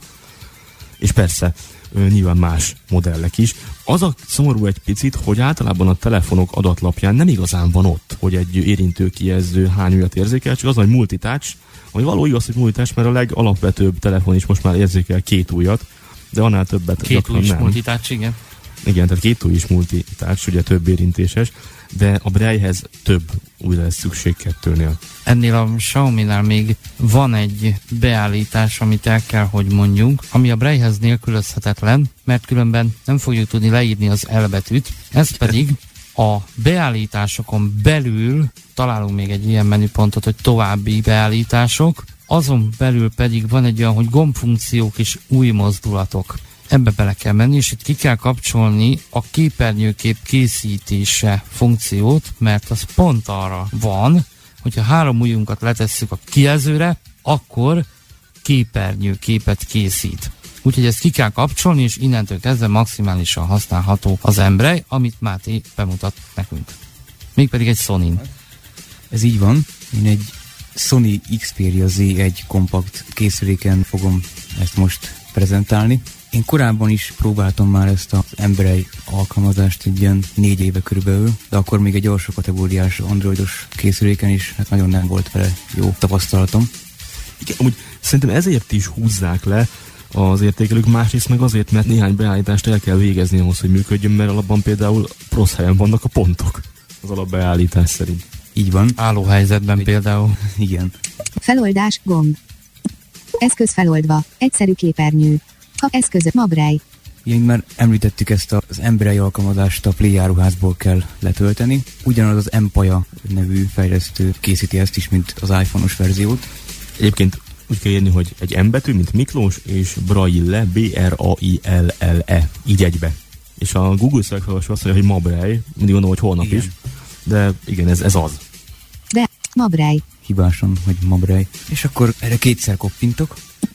és persze nyilván más modellek is. Az a szomorú egy picit, hogy általában a telefonok adatlapján nem igazán van ott, hogy egy érintő kijelző hány ujjat érzékel, csak az, hogy multitouch, ami való igaz, hogy multitouch, mert a legalapvetőbb telefon is most már érzékel 2 ujjat, de annál többet gyakran nem. 2 ujj is multitouch, igen. Igen, tehát 2 ujj is multitouch, ugye több érintéses, de a Braille-hez több új lesz szükség 2-nél. Ennél a Xiaomi-nál még van egy beállítás, amit el kell, hogy mondjunk, ami a Braille-hez nélkülözhetetlen, mert különben nem fogjuk tudni leírni az L betűt. Ez pedig a beállításokon belül találunk még egy ilyen menüpontot, hogy további beállítások, azon belül pedig van egy olyan, hogy gombfunkciók és új mozdulatok. Ebbe bele kell menni, és itt ki kell kapcsolni a képernyőkép készítése funkciót, mert az pont arra van, hogyha 3 ujjunkat letesszük a kijelzőre, akkor képernyőképet készít. Úgyhogy ezt ki kell kapcsolni, és innentől kezdve maximálisan használható az Embraer, amit Máté bemutat nekünk. Mégpedig egy Sony-n. Ez így van. Én egy Sony Xperia Z1 kompakt készüléken fogom ezt most prezentálni. Én korábban is próbáltam már ezt az Embraer alkalmazást egy ilyen 4 éve körülbelül, de akkor még egy alsó kategóriás androidos készüléken is, hát nagyon nem volt vele jó tapasztalatom. Igen, amúgy szerintem ezért is húzzák le az értékelők, másrészt meg azért, mert néhány beállítást el kell végezni ahhoz, hogy működjön, mert alapban például rossz helyen vannak a pontok az alapbeállítás szerint. Így van. Állóhelyzetben például. Igen. Feloldás, gomb. Eszköz feloldva, egyszerű képernyő. Eszközök, Mabrej. Ilyen már említettük ezt az Embraer alkalmazást, a Play áruházból kell letölteni. Ugyanaz az Empaya nevű fejlesztő készíti ezt is, mint az iPhone-os verziót. Egyébként úgy kell írni, hogy egy M betű, mint Miklós, és Braille, B-R-A-I-L-L-E, így egybe. És a Google szövegfelolvasó azt mondja, hogy Mabrej, mindig gondolom, hogy holnap igen. is, de igen, ez az. De, Mabrej. Hibásan, hogy Mabrej. És akkor erre 2-szer koppintok.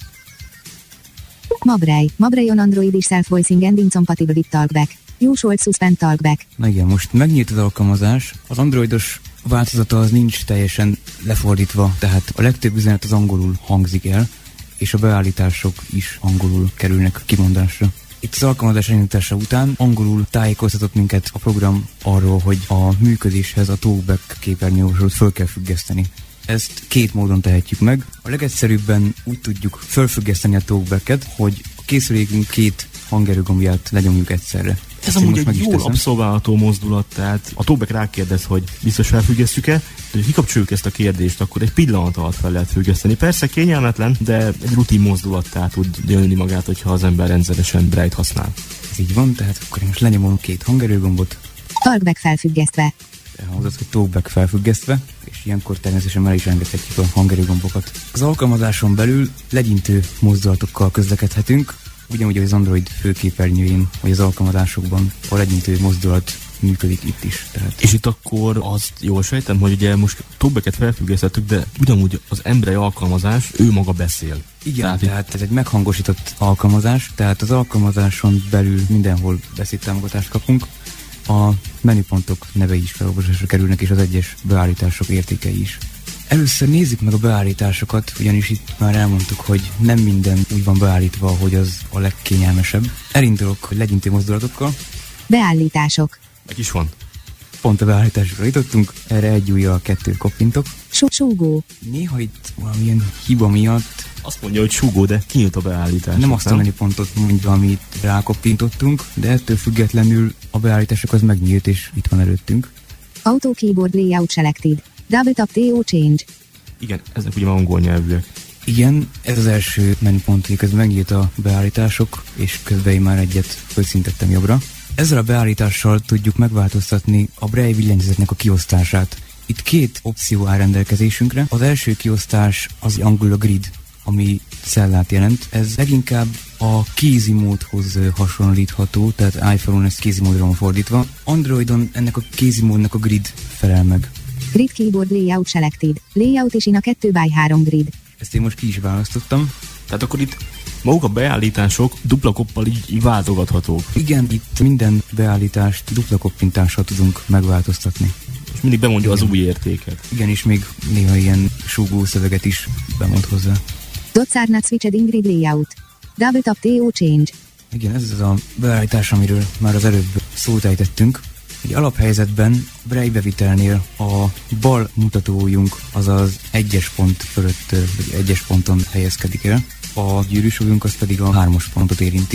Mabrej. Mabrej on Android is self-voicing and incompatible with Talkback. Usual suspend Talkback. Na igen, most megnyílt az alkalmazás. Az androidos változata az nincs teljesen lefordítva, tehát a legtöbb üzenet az angolul hangzik el, és a beállítások is angolul kerülnek kimondásra. Itt az alkalmazás elindítása után angolul tájékoztatott minket a program arról, hogy a működéshez a Talkback képernyősort föl kell függeszteni. Ezt 2 módon tehetjük meg. A legegyszerűbben úgy tudjuk fölfüggeszteni a Talkbacket, hogy a készülékünk 2 hangerőgombját lenyomjuk egyszerre. Ez amúgy egy jól abszolválható mozdulat, tehát a Talkback rákérdez, hogy biztos felfüggesztjük-e, de hogy kikapcsoljuk ezt a kérdést, akkor egy pillanat alatt fel lehet függeszteni. Persze kényelmetlen, de egy rutin mozdulattá tud jönni magát, hogyha az ember rendszeresen Braille-t használ. Ez így van, tehát akkor én most lenyomom 2 hangerőgombot. Talkback felfüggesztve. Elhangzott, hogy Talkback felfüggesztve, és ilyenkor természetesen már is engedhetjük a hangerőgombokat. Az alkalmazáson belül legyintő mozdulatokkal közlekedhetünk, ugyanúgy az Android főképernyőjén, vagy az alkalmazásokban a legyintő mozdulat működik itt is. Tehát. És itt akkor azt jól sejtem, hogy ugye most Talkbacket felfüggesztettük, de ugyanúgy az Embraer alkalmazás, ő maga beszél. Igen, tehát ez egy meghangosított alkalmazás, tehát az alkalmazáson belül mindenhol beszédtámogatást kapunk. A menüpontok nevei is felolvasásra kerülnek, és az egyes beállítások értékei is. Először nézzük meg a beállításokat, ugyanis itt már elmondtuk, hogy nem minden úgy van beállítva, hogy az a legkényelmesebb. Elindulok, hogy legyintő mozdulatokkal. Beállítások. Meg is van. Pont a beállításra jutottunk, erre egy ujjal 2 koppintok. Súgó. Néha itt valamilyen hiba miatt azt mondja, hogy súgó, de kinyílt a beállítás. Nem azt a menüpontot mondja, amit rákoppintottunk, de ettől függetlenül a beállítások az megnyílt, és itt van előttünk. Auto keyboard layout selected. Double tap to change. Igen, ezek ugye angol nyelvűek. Igen, ez az első menüpont, hogy közben megnyílt a beállítások, és közben én már egyet fölszintettem jobbra. Ezzel a beállítással tudjuk megváltoztatni a Braille billentyűzetnek a kiosztását. Itt 2 opció áll rendelkezésünkre. Az első kiosztás az angol a grid, ami cellát jelent. Ez leginkább a kézi módhoz hasonlítható, tehát iPhone-on ez kézi módra van fordítva. Androidon ennek a kézi módnak a grid felel meg. Grid keyboard layout selected. Layout is in a 2x3 grid. Ezt én most ki is választottam. Tehát akkor itt maguk a beállítások dupla koppal így váltogathatók. Igen, itt minden beállítást dupla koppintással tudunk megváltoztatni. És mindig bemondja az új értéket. Igen, és még néha ilyen súgó szöveget is bemond hozzá. Dots are not switched in grid layout. Double tap to change. Igen, ez az a beállítás, amiről már az előbb szót ejtettünk. Egy alaphelyzetben Braille bevitelnél a bal mutatóujjunk az az 1-es pont fölött, vagy 1-es ponton helyezkedik el. A gyűrűsúlyunk az pedig a 3-as pontot érinti.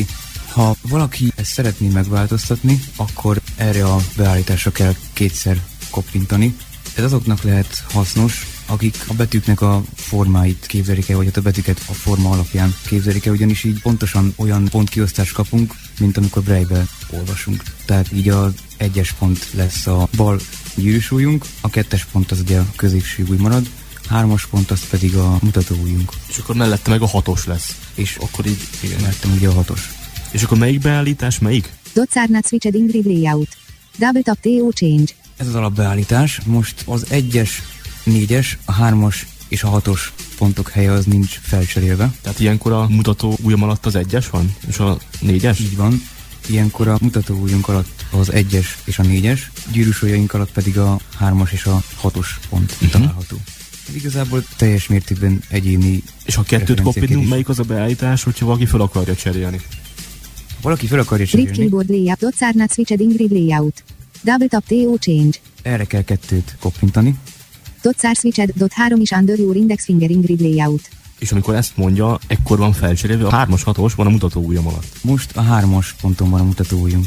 Ha valaki ezt szeretné megváltoztatni, akkor erre a beállításra kell kétszer koppintani. Ez azoknak lehet hasznos, akik a betűknek a formáit képzelik el, vagy hát a betűket a forma alapján képzelik el, ugyanis így pontosan olyan pontkiosztást kapunk, mint amikor Braille-be olvasunk. Tehát így az 1-es pont lesz a bal gyűrűsúlyunk, a 2-es pont az ugye a középső ujj marad, 3-as pont az pedig a mutatóujjunk. És akkor mellette meg a 6-os lesz. És akkor így, igen. Mellettem ugye a 6-os. És akkor melyik beállítás, melyik? Dotsárnát switched in grid layout. Double tap TO change. Ez az alapbeállítás. Most az 1-es, 4-es, a 3-as és a 6-os pontok helye az nincs felcserélve. Tehát ilyenkor a mutató ujjam alatt az 1-es van? És a 4-es? Így van. Ilyenkor a mutatóujjunk alatt az 1-es és a 4-es, gyűrűsúlyaink alatt pedig a 3-as és a 6-os pont található. Ez igazából teljes mértékben egyéni. És ha kettőt koppintunk, melyik az a beállítás, hogyha valaki fel akarja cserélni? Valaki fel akarja Grid cserélni. keyboard layout. Dotsárnát switched in grid layout. Double tap TO change. Erre kell 2-t koppintani. Dotsár switched. Dot 3 is under your index finger in grid layout. És amikor ezt mondja, ekkor van felcserélve, a 3-as, 6-os van a mutató ujjam alatt. Most a 3-as ponton van a mutatóujjunk.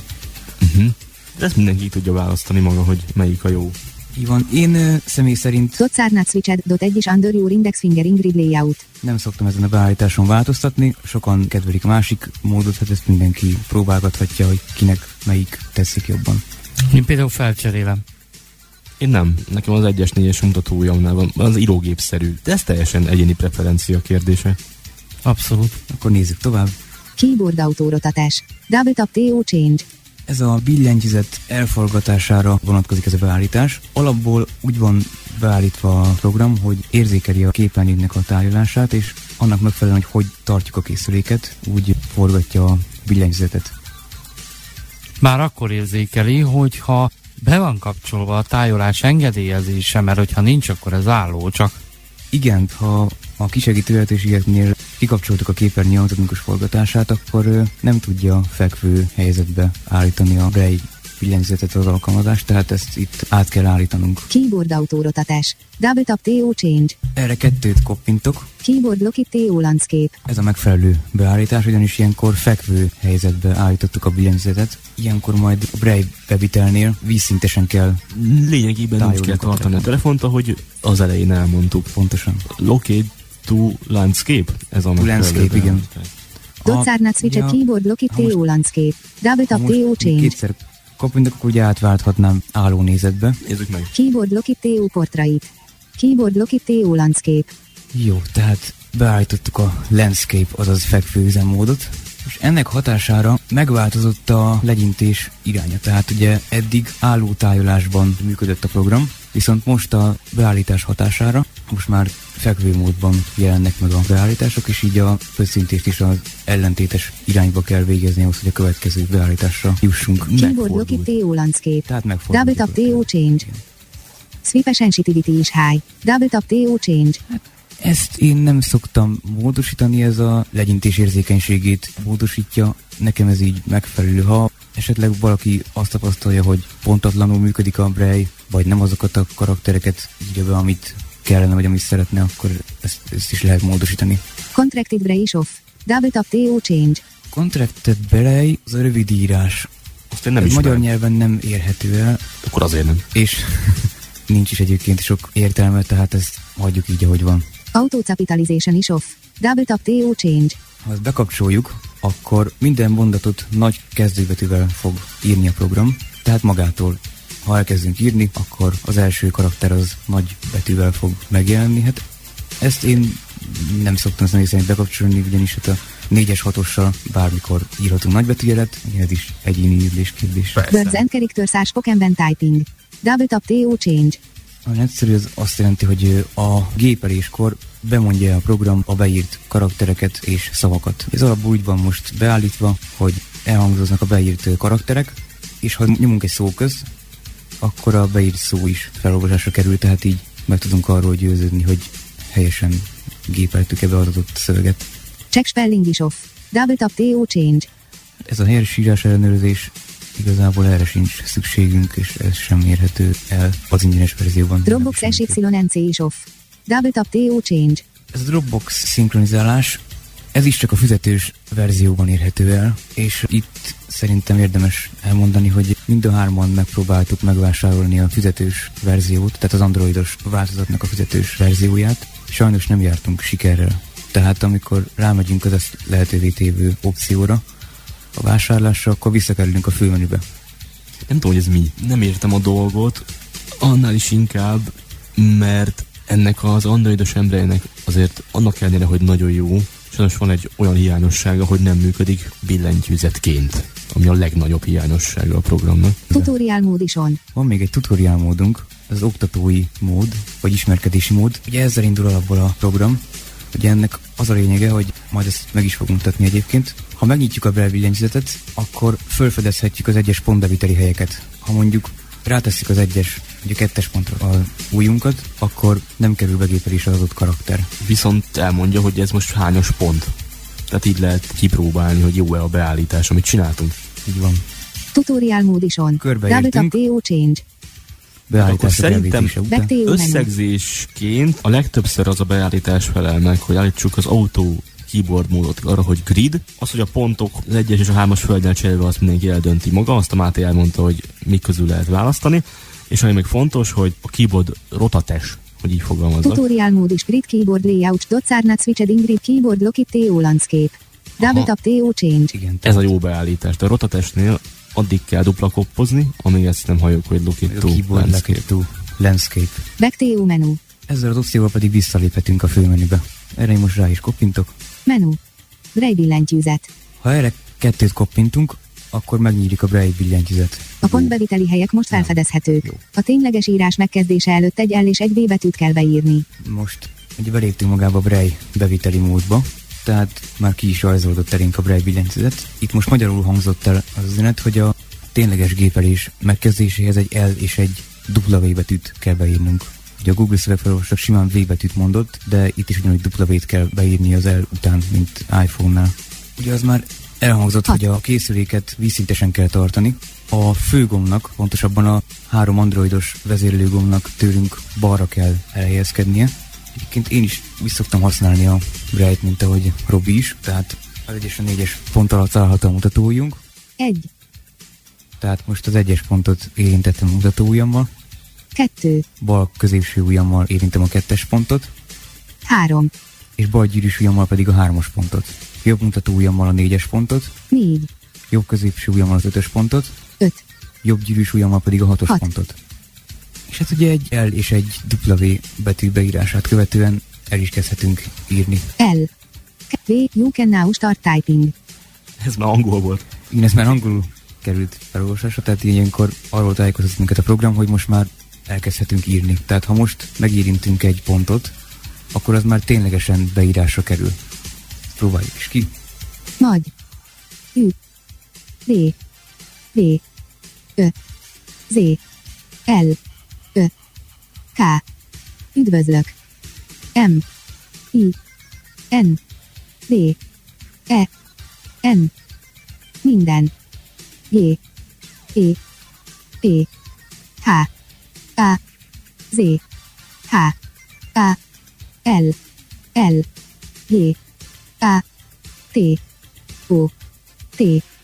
De ezt mindenki tudja választani maga, hogy melyik a jó. Így van. Én személy szerint Dotsárnát switched. Dot 1 is under your index finger in grid layout. nem szoktam ezen a beállításon változtatni. Sokan kedvelik a másik módot, hát ezt mindenki próbálgathatja, hogy kinek melyik tetszik jobban. Én például felcserélem. Én nem. Nekem az 1-es, 4-es mutató ujjamnál van az írógépszerű. De ez teljesen egyéni preferencia kérdése. Abszolút. Akkor nézzük tovább. Keyboard autórotatás. Double tap TO change. Ez a billentyűzet elforgatására vonatkozik ez a beállítás. Alapból úgy van beállítva a program, hogy érzékeli a képernyőnknek a tárgyalását, és annak megfelelően, hogy tartjuk a készüléket, úgy forgatja a billentyűzetet. Már akkor érzékeli, hogyha be van kapcsolva a tájolás engedélyezése, mert hogyha nincs, akkor ez álló, csak Igen, ha a kisegítő lehetőségeknél kikapcsoltuk a képernyő automatikus forgatását, akkor nem tudja fekvő helyzetbe állítani a Braille billentyűzetet az alkalmazást, tehát ezt itt át kell állítanunk. Keyboard autórotatás. Double tap TO change. Erre 2-t koppintok. Keyboard lock it TO landscape. Ez a megfelelő beállítás, ugyanis ilyenkor fekvő helyzetbe állítottuk a billentyűzetet. Ilyenkor majd a Braille bevitelnél vízszintesen kell Lényegében úgy kell tartani a telefont, ahogy az elején elmondtuk. pontosan. Locate to landscape? Ez a landscape, igen. Dotsárnát switched keyboard lock it ha most- TO landscape. Double tap Most TO change. kétszer koppintok, akkor ugye átválthatnám álló nézetbe. Nézzük meg. Keyboard lock it TO portrait. Keyboard lock it TO landscape. Jó, tehát beállítottuk a landscape, azaz fekvő üzemmódot, és ennek hatására megváltozott a legyintés iránya. Tehát ugye eddig álló tájolásban működött a program, viszont most a beállítás hatására most már fekvő módban jelennek meg a beállítások, és így a pösszintést is az ellentétes irányba kell végezni ahhoz, hogy a következő beállításra jussunk. Keyboard lock it TO landscape. Tehát megfordult. Double tap TO change. Sweep sensitivity is high. Double tap TO change. Ezt én nem szoktam módosítani, ez a legyintés érzékenységét módosítja. Nekem ez így megfelelő. Ha esetleg valaki azt tapasztalja, hogy pontatlanul működik a Braille, vagy nem azokat a karaktereket írja be, amit kellene, vagy amit szeretne, akkor ezt is lehet módosítani. Contracted Braille is off. Double tap TO change. Contracted Braille az a rövid írás. Azt én nem Ez ismerem. magyar nyelven nem érhető el, Akkor azért nem. és nincs is egyébként sok értelme, tehát ezt hagyjuk így, ahogy van. Auto capitalization is off. Double tap TO change. Ha ezt bekapcsoljuk, akkor minden mondatot nagy kezdőbetűvel fog írni a program, tehát magától. Ha elkezdünk írni, akkor az első karakter az nagy betűvel fog megjelenni. Hát ezt én nem szoktam személy szerint bekapcsolni, ugyanis hát a 4-es 6-ossal bármikor írhatunk nagybetűjelet, ez is egyéni ízlés kérdés. Words and characters are spoken when typing. Double tap TO change. Nagyon egyszerű, az azt jelenti, hogy a gépeléskor bemondja a program a beírt karaktereket és szavakat. Ez alapból úgy van most beállítva, hogy elhangzoznak a beírt karakterek, és ha nyomunk egy szóközt, akkor a beírt szó is felolvasásra kerül, tehát így meg tudunk arról győződni, hogy helyesen gépeltük ebbe az adott szöveget. Check spelling is off. Double tap TO change. Ez a helyesírás ellenőrzés igazából erre sincs szükségünk, és ez sem érhető el az ingyenes verzióban. Dropbox SYNC is off. Double tap TO change. Ez a Dropbox szinkronizálás, Ez is csak a fizetős verzióban érhető el, és itt szerintem érdemes elmondani, hogy mind a hárman megpróbáltuk megvásárolni a fizetős verziót, tehát az androidos változatnak a fizetős verzióját. Sajnos nem jártunk sikerrel. Tehát amikor rámegyünk az ezt lehetővé tévő opcióra, a vásárlásra, akkor visszakerülünk a főmenübe. Nem tudom, hogy ez mi. Nem értem a dolgot, annál is inkább, mert ennek az androidos emberének azért annak ellenére, hogy nagyon jó, sajnos van egy olyan hiányossága, hogy nem működik billentyűzetként, ami a legnagyobb hiányossága a programnak. Tutorial mód is on. Van még egy tutorial módunk, az oktatói mód, vagy ismerkedési mód. Ugye ezzel indul alapból a program. Ugye ennek az a lényege, hogy majd ezt meg is fogunk mutatni egyébként. Ha megnyitjuk a Braille billentyűzetet, akkor felfedezhetjük az egyes pontbeviteli helyeket. Ha mondjuk rátesszük az egyes, vagy a kettes pontra az ujjunkat, akkor nem kerül begépelésre az adott karakter. Viszont elmondja, hogy ez most hányos pont. Tehát így lehet kipróbálni, hogy jó-e a beállítás, amit csináltunk. Így van. Tutorial mód is on. Körbeértünk. TO change. Beállítás a szerintem után. összegzésként a legtöbbször az a beállítás felel meg, hogy állítsuk az autó keyboard módot arra, hogy grid. Az, hogy a pontok az 1-es és a 3-as földnél cserélve, azt mindenki eldönti maga. Azt a Máté elmondta, hogy mik közül lehet választani. És ami még fontos, hogy a keyboard rotates, hogy így fogalmazzak. Tutorial mód is grid keyboard layout .not switched in grid keyboard lock it TO landscape. Double tap TO change. Igen, Ez a jó beállítás. De a rotatesnél addig kell dupla koppozni, amíg ezt nem halljuk, hogy lock it to landscape. Back TO menu. Ezzel az opcióval pedig visszaléphetünk a főmenübe. Erre én most rá is koppintok. Menu. Braille billentyűzet. Ha erre 2 koppintunk, akkor megnyílik a Braille billentyűzet. A pontbeviteli helyek most felfedezhetők. A tényleges írás megkezdése előtt egy L és egy B betűt kell beírni. Most ugye beléptünk magába a Braille beviteli módba, tehát már ki is rajzolódott elénk a Braille billentyűzet. Itt most magyarul hangzott el az üzenet, hogy a tényleges gépelés megkezdéséhez egy L és egy W betűt kell beírnunk. Ugye a Google szövegfelolvasó simán V betűt mondott, de itt is ugyanúgy W-t kell beírni az L után, mint iPhone-nál. Ugye az már elhangzott, hogy a készüléket vízszintesen kell tartani. A főgombnak, pontosabban a 3 androidos vezérlőgombnak tőlünk balra kell elhelyezkednie. Egyébként én is szoktam használni a Braille-t, mint ahogy Robi is, tehát az 1-es a 4-es pont alatt található a mutatóujjunk. 1. Tehát most az 1-es pontot érintettem a mutatóujjammal. 2. Bal középső ujjammal érintem a 2-es pontot. 3. És bal gyűrűs ujjammal pedig a 3-as pontot. Jobb mutatóujjammal a 4-es pontot. 4. Jobb középső ujjammal az 5-ös pontot. 5. Jobb gyűrűs ujjammal pedig a 6-os pontot. És hát ugye egy L és egy W betű beírását követően el is kezdhetünk írni. L. V. You can now start typing. Ez már angol volt. Igen, ez már angolul került felolvasásra, tehát ilyenkor arról tájékoztat minket a program, hogy most már elkezdhetünk írni. Tehát ha most megérintünk egy pontot, akkor az már ténylegesen beírásra kerül. Próbáljuk is ki. Nagy. Ü. D. V. Ö. Z. L. Ö. K. Üdvözlök. M. I. N. D. E. N. Minden. J. E. P. H. A. Z. H. A. L. L. J. A. T. O. T.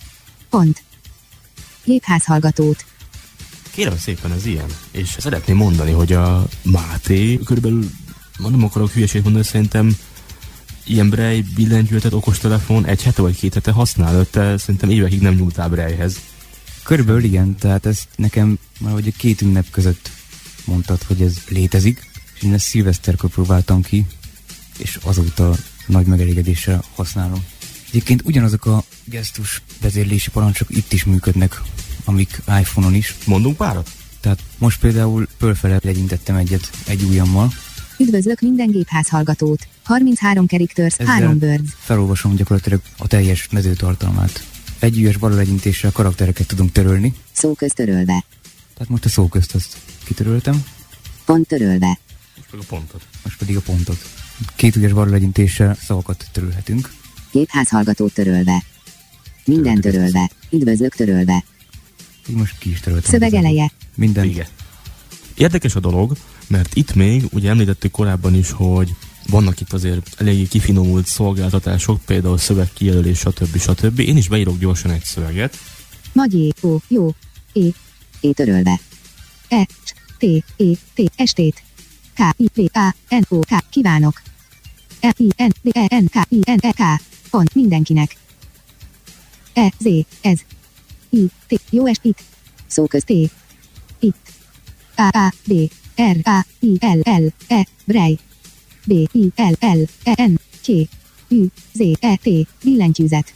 Pont. Gépházhallgatót. Kérem szépen, ez ilyen. És szeretném mondani, hogy a Máté körülbelül, nem akarok hülyeséget mondani, szerintem ilyen Braille billentyűzetet, okostelefon 1 hete vagy 2 hete használ, te szerintem évekig nem nyúltál Braillehez. Körülbelül igen, tehát ezt nekem már ugye 2 ünnep között mondtad, hogy ez létezik, és én ezt szilveszterkor próbáltam ki, és azóta nagy megelégedéssel használom. Egyébként ugyanazok a gesztus vezérlési parancsok itt is működnek, amik iPhone-on is. Mondunk párat? Tehát most például fölfele legyintettem egyet egy ujjammal. Üdvözlök minden gépházhallgatót. 33 characters, 3 words. Felolvasom gyakorlatilag a teljes mezőtartalmát. Egy ujjas bal legyintéssel karaktereket tudunk törölni. Szóközt törölve. Tehát most a szóközt azt kitöröltem. Pont törölve. Most pedig a pontot. 2 ujjas bal legyintéssel szavakat törölhetünk. Gépházhallgatót törölve. Minden törölve. Üdvözlök törölve. Így most ki is töröltem. Szöveg eleje. Minden. Vége. Érdekes a dolog, mert itt még, ugye említettük korábban is, hogy Vannak itt azért eléggé kifinomult szolgáltatások, például szövegkijelölés, stb. Én is beírok gyorsan egy szöveget. Magyé, ó, jó, törölve. T, estét. K, kívánok. K, pont, mindenkinek. Ez. Jó itt. Szóköz T. Itt. B, R, L, Brej. B, L, N, K, Z, T, billentyűzet.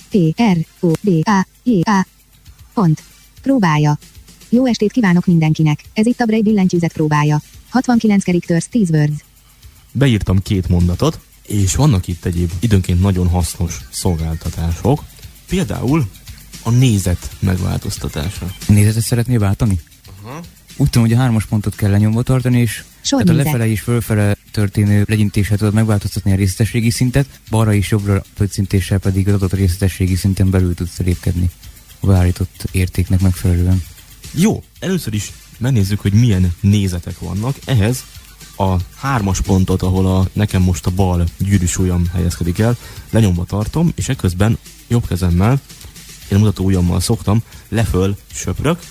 Pont. Próbája. Jó estét kívánok mindenkinek. Ez itt a Braille billentyűzet próbája. 69 characters, 10 words. Beírtam 2 mondatot, és vannak itt egyéb időnként nagyon hasznos szolgáltatások. Például a nézet megváltoztatása. Nézetet szeretnél váltani? Aha. Úgy tudom, hogy a 3-as pontot kell lenyomva tartani, és tehát a lefele és fölfele történő legyintéssel tudod megváltoztatni a részletességi szintet, balra és jobbra földszíntéssel pedig az adott részletességi szinten belül tudsz lépkedni a beállított értéknek megfelelően. Jó, először is megnézzük, hogy milyen nézetek vannak. Ehhez a 3-as pontot, ahol nekem most a bal gyűrűs ujjam helyezkedik el, lenyomva tartom, és ekközben jobb kezemmel, én a mutató ujjammal szoktam, leföl söprök.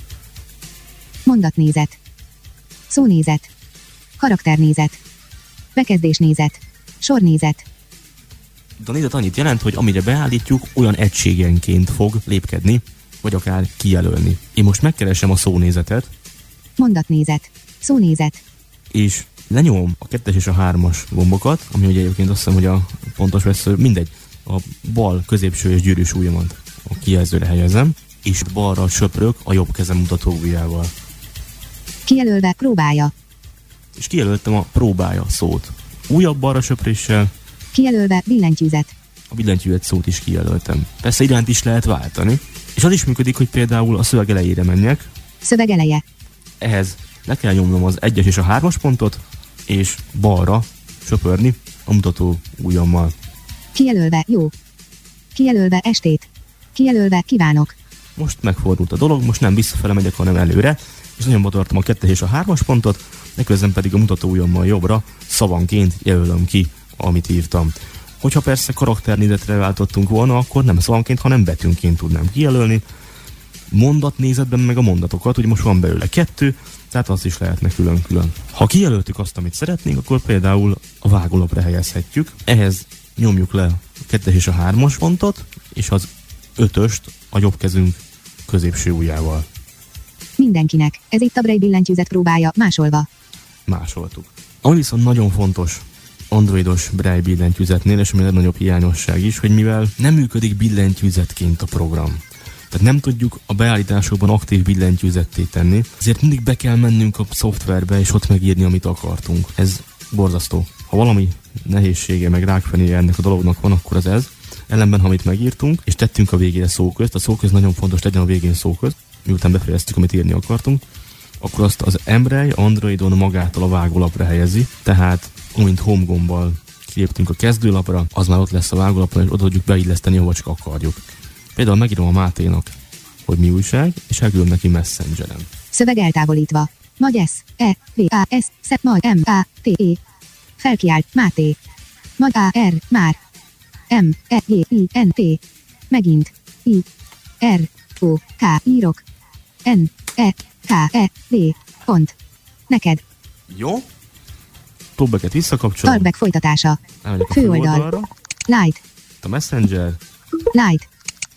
Mondatnézet. Szónézet. Karakternézet. Bekezdésnézet. Sornézet. De a nézet annyit jelent, hogy amire beállítjuk, olyan egységenként fog lépkedni, vagy akár kijelölni. Én most megkeresem a szónézetet. Mondatnézet. Szónézet. És lenyomom a 2-es és a 3-as gombokat, ami ugye egyébként azt hiszem, hogy a pontos vesző, mindegy, a bal középső és gyűrűs ujjamat a kijelzőre helyezem, és balra söprök a jobb kezem mutató ujjával. Kijelölve próbája. És kijelöltem a próbája szót. Újabb balra söpréssel. Kijelölve billentyűzet. A billentyűzet szót is kijelöltem. Persze iránt is lehet váltani. És az is működik, hogy például a szöveg elejére menjek. Szöveg eleje. Ehhez le kell nyomnom az 1-es és a 3-as pontot, és balra söpörni a mutató ujjammal. Kijelölve jó. Kijelölve estét. Kijelölve kívánok. Most megfordult a dolog, most nem visszafele megyek, hanem előre, és nyomva tartom a 2-es és a 3-as pontot, ekközben pedig a mutató ujjammal jobbra szavanként jelölöm ki, amit írtam. Hogyha persze karakternézetre váltottunk volna, akkor nem szavanként, hanem betűnként tudnám kijelölni. Mondatnézetben meg a mondatokat, ugye most van belőle 2, tehát az is lehetne külön-külön. Ha kijelöltük azt, amit szeretnénk, akkor például a vágólapra helyezhetjük. Ehhez nyomjuk le a 2-es és a 3-as pontot, és az 5-öst a jobb kezünk középső ujjával. Mindenkinek. Ez itt a Braille billentyűzet próbája, másolva. Másoltuk. Ami viszont nagyon fontos androidos Braille billentyűzetnél, és ami a legnagyobb hiányosság is, hogy mivel nem működik billentyűzetként a program, tehát nem tudjuk a beállításokban aktív billentyűzetté tenni, ezért mindig be kell mennünk a szoftverbe, és ott megírni, amit akartunk. Ez borzasztó. Ha valami nehézsége, meg rákfenéje ennek a dolognak van, akkor az ez. Ellenben, ha amit megírtunk, és tettünk a végére szóközt, a szóköz nagyon fontos, legyen a végén szóköz, miután befejeztük, amit írni akartunk, akkor azt az Embraer Androidon magától a vágólapra helyezi, tehát amint home gombbal kiléptünk a kezdőlapra, az már ott lesz a vágólapon, és oda tudjuk beilleszteni, ahova csak akarjuk. Például megírom a Máténak, hogy mi újság, és elküldöm neki Messengeren. Szöveg eltávolítva. Nagy S, E, V, A, S, Szep, Nagy, M, A, T, E. Felkiált, Máté. Nagy A, R, már. M, E, J, I, N, T. Megint. I, R, O, K, írok. N, E, K, E, D. Pont. Neked. Jó. Talkbacket visszakapcsolom. Talkback folytatása. Elmegyek a Főoldal. főoldalra. Light. A Messenger. Light.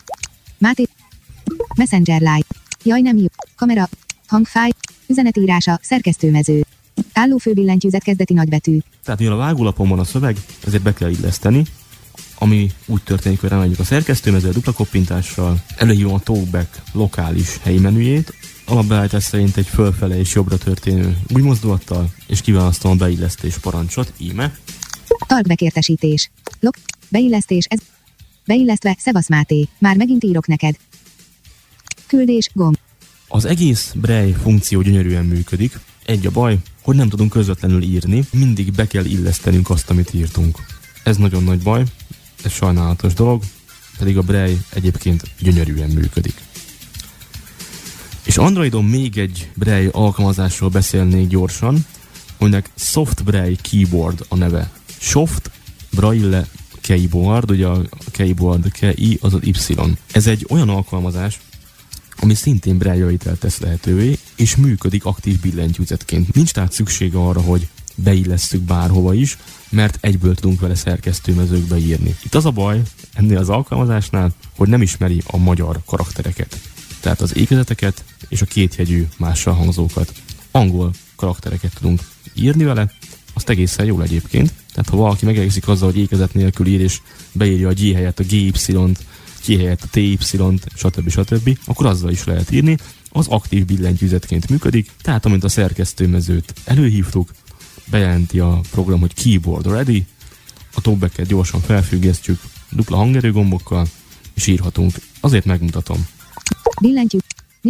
Máté. Messenger Light. Jaj nem jó. Kamera. Hangfáj. Üzenetírása. Szerkesztőmező. Álló főbillentyűzet kezdeti nagybetű. Tehát mivel a vágólapon van a szöveg, ezért be kell illeszteni, ami úgy történik, hogy rámegyünk a szerkesztőmezőre dupla koppintással, előhívom a Talkback lokális helyi menüjét, alapbeállítás szerint egy fölfele és jobbra történő új mozdulattal, és kiválasztom a beillesztés parancsot, íme. Talkback értesítés. Beillesztés ez. Beillesztve, Szevasz Máté. Már megint írok neked. Küldés, gomb. Az egész Braille funkció gyönyörűen működik. Egy a baj, hogy nem tudunk közvetlenül írni, mindig be kell illesztenünk azt, amit írtunk. Ez nagyon nagy baj, ez sajnálatos dolog, pedig a Braille egyébként gyönyörűen működik. És Androidon még egy Braille alkalmazásról beszélnék gyorsan, aminek Soft Braille Keyboard a neve. Soft Braille Keyboard, ugye a keyboard KI az az Y. Ez egy olyan alkalmazás, ami szintén Braille-vitelt tesz lehetővé, és működik aktív billentyűzetként. Nincs tehát szüksége arra, hogy beillesszük bárhova is, mert egyből tudunk vele szerkesztőmezőkbe írni. Itt az a baj ennél az alkalmazásnál, hogy nem ismeri a magyar karaktereket. Tehát az ékezeteket és a kétjegyű mással hangzókat. Angol karaktereket tudunk írni vele, azt egészen jól egyébként. Tehát ha valaki megelégszik azzal, hogy ékezet nélkül ír, és beírja a G helyett a GY-t, G helyett a TY-t, stb., akkor azzal is lehet írni. Az aktív billentyűzetként működik, tehát amint a szerkesztőmezőt előhívtuk, bejelenti a program, hogy keyboard ready, a talkbacket gyorsan felfüggesztjük dupla hangerőgombokkal, és írhatunk. Azért megmutatom. Billentyű.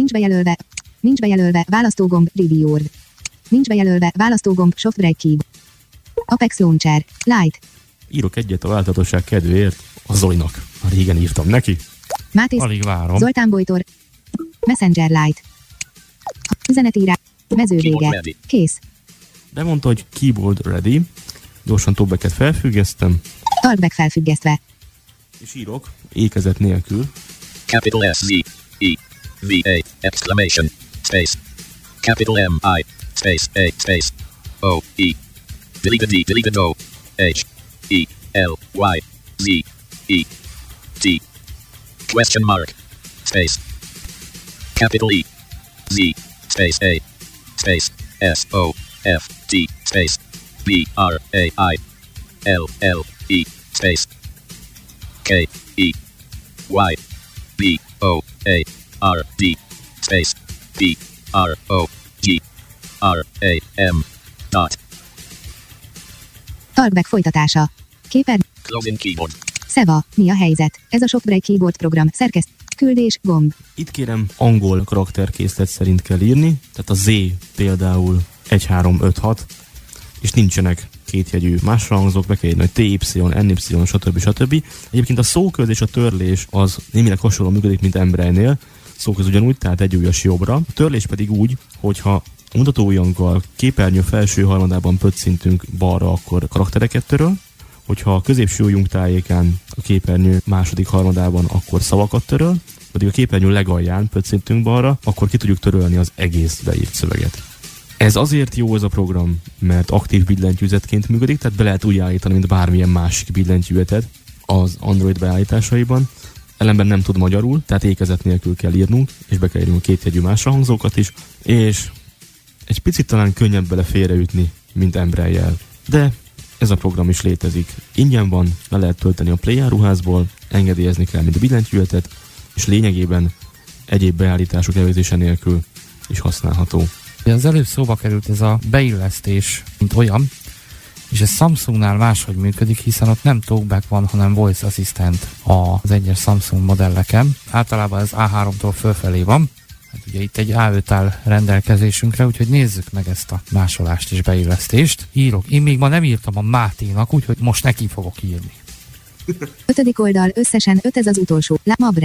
Nincs bejelölve, választógomb, reviewer. Nincs bejelölve, választógomb, software key. Apex Launcher, Lite. Írok egyet a változatosság kedvéért a Zolinak. Régen írtam neki. Máté, Alig várom. Zoltán Bojtor, Messenger Lite. Üzenetírás, mezővége, kész. Bemondta, hogy keyboard ready, gyorsan talkbacket felfüggesztem, Talkback felfüggesztve. és írok ékezet nélkül. Capital S Z E V A exclamation space capital M I space A space O E deleted D deleted O H E L Y Z E T question mark space capital E Z space A space S O F T space B R A I L L E space K E Y B O A R D space B R O G R A M dot Talkback folytatása. Képer, closing keyboard Szeva, mi a helyzet? Ez a Software Keyboard program, küldés, gomb. Itt kérem angol karakterkészlet szerint kell írni, tehát a Z például 1, 3, 5, 6, és nincsenek kétjegyű másra hangzók, be kell írni, hogy TY, NY, stb. Egyébként a szóköz és a törlés az némileg hasonlóan működik, mint Embraille-nél. Szóköz ugyanúgy, tehát egy ujjas jobbra. A törlés pedig úgy, hogyha a mutatóujjankkal képernyő felső harmadában pöccintünk balra, akkor karaktereket töröl. Hogyha a középső ujjunk tájékán a képernyő második harmadában, akkor szavakat töröl, pedig a képernyő legalján pöccintünk balra, akkor ki tudjuk törölni az egész beírt szöveget. Ez azért jó ez a program, mert aktív billentyűzetként működik, tehát be lehet úgy állítani, mint bármilyen másik billentyűzetet az Android beállításaiban. Ellenben nem tud magyarul, tehát ékezet nélkül kell írnunk, és be kell írnunk kétjegyű másra hangzókat is, és egy picit talán könnyebb bele félreütni, mint Embraille-jel. De ez a program is létezik. Ingyen van, le lehet tölteni a Play áruházból, engedélyezni kell mind a billentyűzetet, és lényegében egyéb beállítások elvégzése nélkül is használható. Az előbb szóba került ez a beillesztés, mint olyan, és ez Samsungnál máshogy működik, hiszen ott nem talkback van, hanem voice assistant az egyes Samsung modelleken. Általában ez A3-tól fölfelé van. Hát ugye itt egy A5 áll rendelkezésünkre, úgyhogy nézzük meg ezt a másolást és beillesztést. Írok. Én még ma nem írtam a Máténak, úgyhogy most neki fogok írni. 5. oldal, összesen 5, ez az utolsó.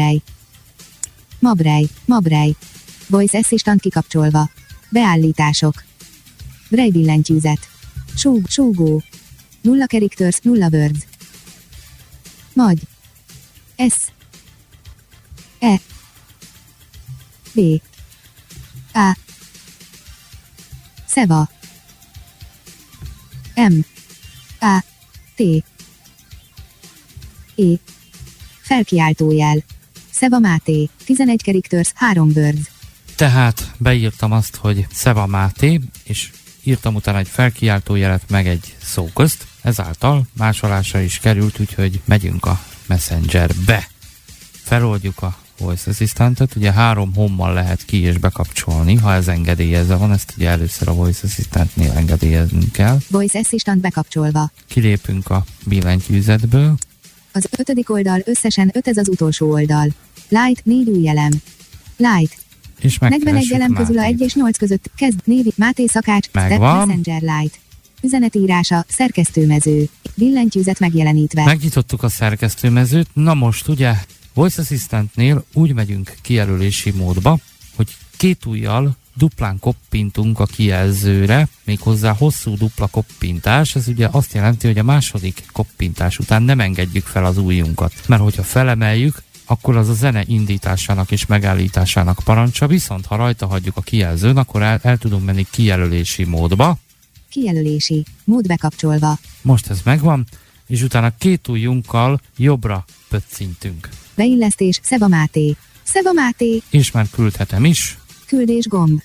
Mabrej. Voice Assistant kikapcsolva. Beállítások. Braille billentyűzet. Súgó. 0 characters, 0 words. Magy. S. E. B. A. Szeva. M. A. T. E. Felkiáltójel. Szeva Máté. 11 characters, 3 words. Tehát beírtam azt, hogy Szeva Máté, és írtam utána egy felkiáltójelet, meg egy szóközt. Ezáltal másolásra is került, úgyhogy megyünk a Messengerbe. Feloldjuk a Voice Assistantet, ugye 3 hommal lehet ki és bekapcsolni, ha ez engedélyezve van, ezt ugye először a Voice Assistantnél engedélyeznünk kell. Voice Assistant bekapcsolva. Kilépünk a billentyűzetből. Az 5. oldal, összesen 5, ez az utolsó oldal. Lite, 4 új elem. Lite. És 41 elem közül a 1 és 8 között kezd névi Máté Szakács, Messenger Lite. Üzenetírása, szerkesztőmező. Billentyűzet megjelenítve. Megnyitottuk a szerkesztőmezőt, na most ugye Voice Assistantnél úgy megyünk kijelölési módba, hogy 2 ujjal duplán koppintunk a kijelzőre, méghozzá hosszú dupla koppintás. Ez ugye azt jelenti, hogy a második koppintás után nem engedjük fel az ujjunkat, mert hogyha felemeljük, akkor az a zene indításának és megállításának parancsa, viszont ha rajta hagyjuk a kijelzőn, akkor el tudunk menni kijelölési módba. Kijelölési mód bekapcsolva. Most ez megvan, és utána két ujjunkkal jobbra pöccintünk. Beillesztés, Szeva Máté. Szeva Máté. És már küldhetem is. Küldés gomb.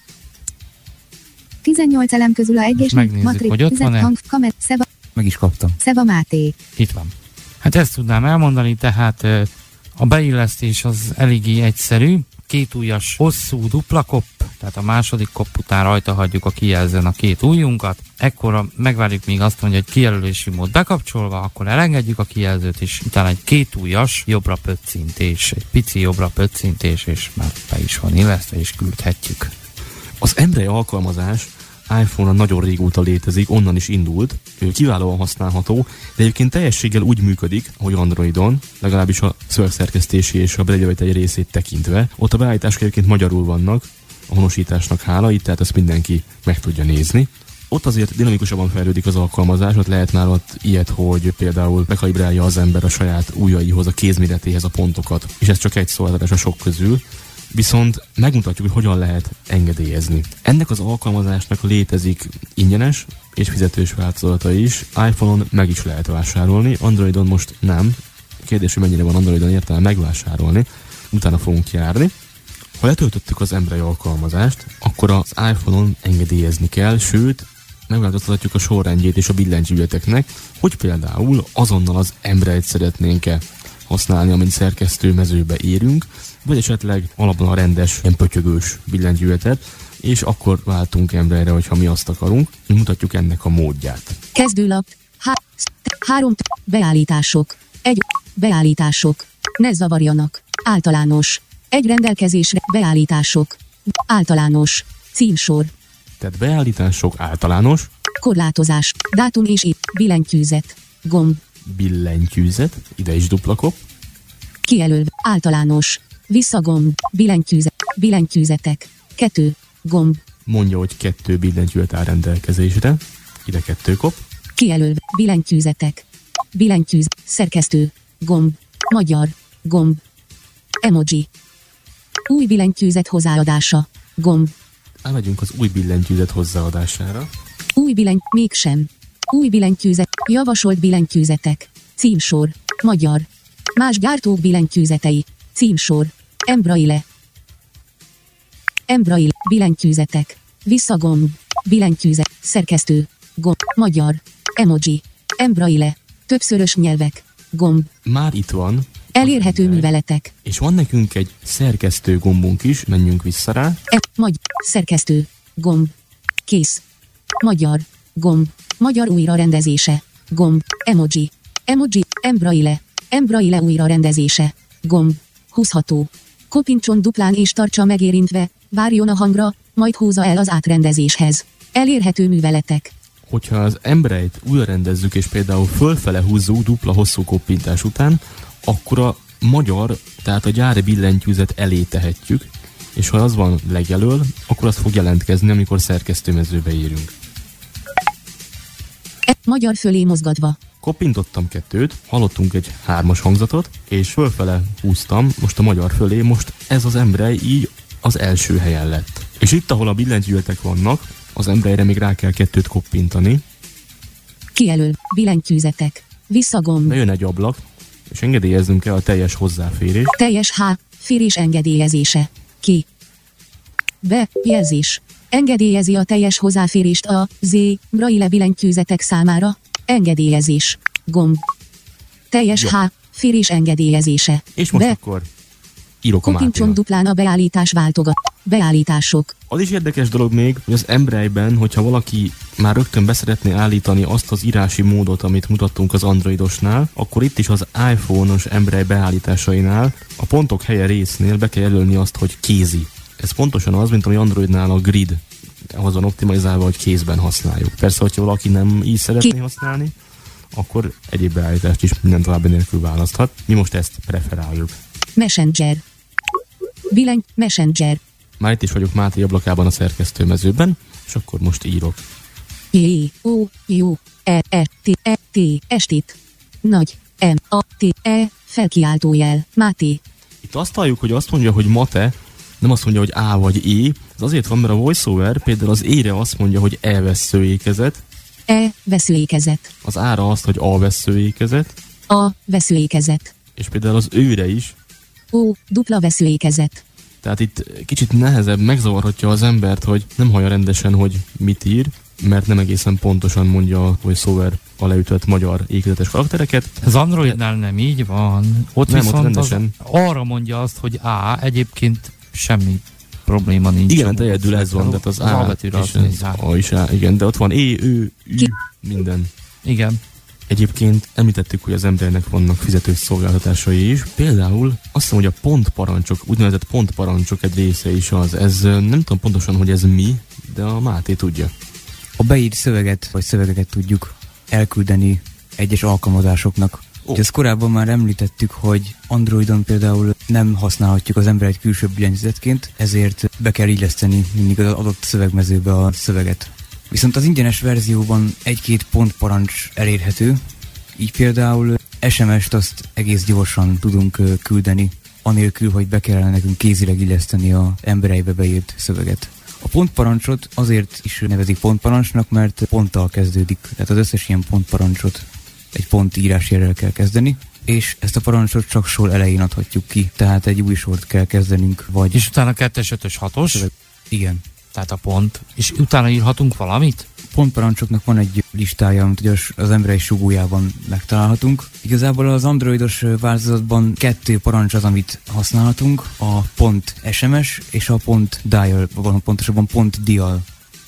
18 elem közül a 1 és 4 matrik, hogy ott van-e. hang, kamer, Szeva. Meg is kaptam. Szeva Máté. Itt van. Hát ezt tudnám elmondani, tehát a beillesztés az eléggé egyszerű. Két ujjas hosszú dupla kopp, tehát a második kopp után rajta hagyjuk a kijelzőn a két ujjunkat. Ekkor megvárjuk, míg azt mondja, hogy kijelölési mód bekapcsolva, akkor elengedjük a kijelzőt, és utána egy két ujjas jobbra pöccintés, egy pici jobbra pöccintés, és már be is van illesztve, és küldhetjük. Az Embraer alkalmazás iPhone-on nagyon régóta létezik, onnan is indult, ő kiválóan használható, de egyébként teljességgel úgy működik, hogy Androidon, legalábbis a szövegszerkesztési és a belejöveteli részét tekintve. Ott a beállítások egyébként magyarul vannak, a honosításnak hála, itt tehát ezt mindenki meg tudja nézni. Ott azért dinamikusabban fejlődik az alkalmazás, ott lehet már ott ilyet, hogy például bekalibrálja az ember a saját ujjaihoz, a kézméretéhez a pontokat, és ez csak egy szolgáltatás a sok közül. Viszont megmutatjuk, hogy hogyan lehet engedélyezni. Ennek az alkalmazásnak létezik ingyenes és fizetős változata is. iPhone-on meg is lehet vásárolni, Androidon most nem. Kérdés, hogy mennyire van Androidon értelme megvásárolni. Utána fogunk járni. Ha letöltöttük az Embraer alkalmazást, akkor az iPhone-on engedélyezni kell, sőt, megváltoztatjuk a sorrendjét és a billentyűzeteknek, hogy például azonnal az Embraert szeretnénk-e használni, amint szerkesztő mezőbe érünk, vagy esetleg alapban a rendes, ilyen pötyögős billentyűzetet, és akkor váltunk Embraerre, hogyha mi azt akarunk. Mi mutatjuk ennek a módját. Kezdőlap. 3. Beállítások. 1. Beállítások. Ne zavarjanak. Általános. 1 rendelkezésre. Beállítások. Általános. Címsor. Tehát beállítások általános. Korlátozás. Dátum és itt. Billentyűzet. Gomb. Billentyűzet. Ide is dupla kopp. Kijelölve. Általános. Visszagomb. Billentyűzet. Billentyűzetek. 2. Gomb. Mondja, hogy 2 billentyűzet áll rendelkezésre. Ide 2 kopp. Kijelölve. Billentyűzetek. Billentyűzet. Szerkesztő. Gomb. Magyar. Gomb. Emoji. Új billentyűzet hozzáadása. Gomb. Elmegyünk az új billentyűzet hozzáadására. Új mégsem. Új billentyűzet. Javasolt billentyűzetek. Címsor. Magyar. Más gyártók billentyűzetei. Címsor. Embraer. Embraer. Billentyűzetek. Visszagomb. Billentyűzet. Szerkesztő. Gomb. Magyar. Emoji. Embraer. Többszörös nyelvek. Gomb. Már itt van. Elérhető műveletek. És van nekünk egy szerkesztő gombunk is, menjünk vissza rá. Szerkesztő. Gomb. Kész. Magyar. Gomb. Magyar újrarendezése. Gomb. Emoji. Emoji. Embraer. Embraer újrarendezése. Gomb. Húzható. Kopincson duplán és tartsa megérintve, várjon a hangra, majd húzza el az átrendezéshez. Elérhető műveletek. Hogyha az Embraert újra rendezzük, és például fölfele húzzuk dupla hosszú koppintás után, akkor a magyar, tehát a gyári billentyűzet elé tehetjük, és ha az van legelől, akkor az fog jelentkezni, amikor szerkesztőmezőbe érünk. Magyar fölé mozgatva. Koppintottam 2-t, hallottunk egy 3-as hangzatot, és fölfele húztam, most a magyar fölé, most ez az Embraer így az első helyen lett. És itt, ahol a billentyűzetek vannak, az Embraerre még rá kell 2-t koppintani. Kijelöl, billentyűzetek, visszagomb. Bejön egy ablak, és engedélyeznünk kell a teljes hozzáférést. Teljes férés engedélyezése. Ki. Jelzés. Engedélyezi a teljes hozzáférést a Braille billentyűzetek számára. Engedélyezés. Gomb. Teljes férés engedélyezése. És most akkor írok a Kopincson duplán a beállítás váltogat. Beállítások. Az is érdekes dolog még, hogy az Embraerben, hogyha valaki már rögtön beszeretné állítani azt az írási módot, amit mutattunk az Androidosnál, akkor itt is az iPhone-os Embraer beállításainál a pontok helye résznél be kell jelölni azt, hogy kézi. Ez pontosan az, mint ami Androidnál a grid. Ahhoz van optimalizálva, hogy kézben használjuk. Persze, hogyha valaki nem így szeretné használni, akkor egyéb beállítást is minden további nélkül választhat. Mi most ezt preferáljuk. Messenger. Messenger. Már itt is vagyok Máté ablakában a szerkesztőmezőben, és akkor most írok. Estit. Nagy. M-A-T-E. Felkiáltójel. Máté. Itt azt halljuk, hogy azt mondja, hogy mate, nem azt mondja, hogy A vagy E. Ez azért van, mert a voiceover például az E-re azt mondja, hogy E vesszőékezet. E. Veszőékezet. Az A-ra azt, hogy A vesszőékezet. A. Veszőékezet. És például az ő-re is. O. Dupla veszőékezet. Tehát itt kicsit nehezebb, megzavarhatja az embert, hogy nem hallja rendesen, hogy mit ír, mert nem egészen pontosan mondja a voiceover a leütött magyar ékezetes karaktereket. Az Androidnál nem így van. Ott nem, viszont ott rendesen. arra mondja azt, hogy A, egyébként semmi probléma nincs. Igen, hát egyedül ez van, de az A betűre és azt néz az A is A, igen, de ott van E, ő, Ü, minden. Igen. Egyébként említettük, hogy az embernek vannak fizetős szolgáltatásai is. Például azt mondom, hogy a pontparancsok, úgynevezett pontparancsok egy része is az. Ez nem tudom pontosan, hogy ez mi, de a Máté tudja. A beírt szöveget, vagy szövegeket tudjuk elküldeni egyes alkalmazásoknak. Ezt korábban már említettük, hogy Androidon például nem használhatjuk az ember egy külső billentyűzetként, ezért be kell illeszteni mindig az adott szövegmezőbe a szöveget. Viszont az ingyenes verzióban egy-két pontparancs elérhető, így például SMS-t azt egész gyorsan tudunk küldeni, anélkül, hogy be kellene nekünk kézileg illeszteni az embereibe beírt szöveget. A pontparancsot azért is nevezik pontparancsnak, mert ponttal kezdődik, tehát az összes ilyen pontparancsot egy pont írásjellel kell kezdeni, és ezt a parancsot csak sor elején adhatjuk ki, tehát egy új sort kell kezdenünk, vagy... És utána 2-es, 5-ös, 6-os? Igen. Tehát a pont. És utána írhatunk valamit? Pontparancsoknak van egy listája, amit ugye az emberei sugójában megtalálhatunk. Igazából az androidos változatban 2 parancs az, amit használhatunk, a pont SMS és a pont dial, pontosabban pont dial.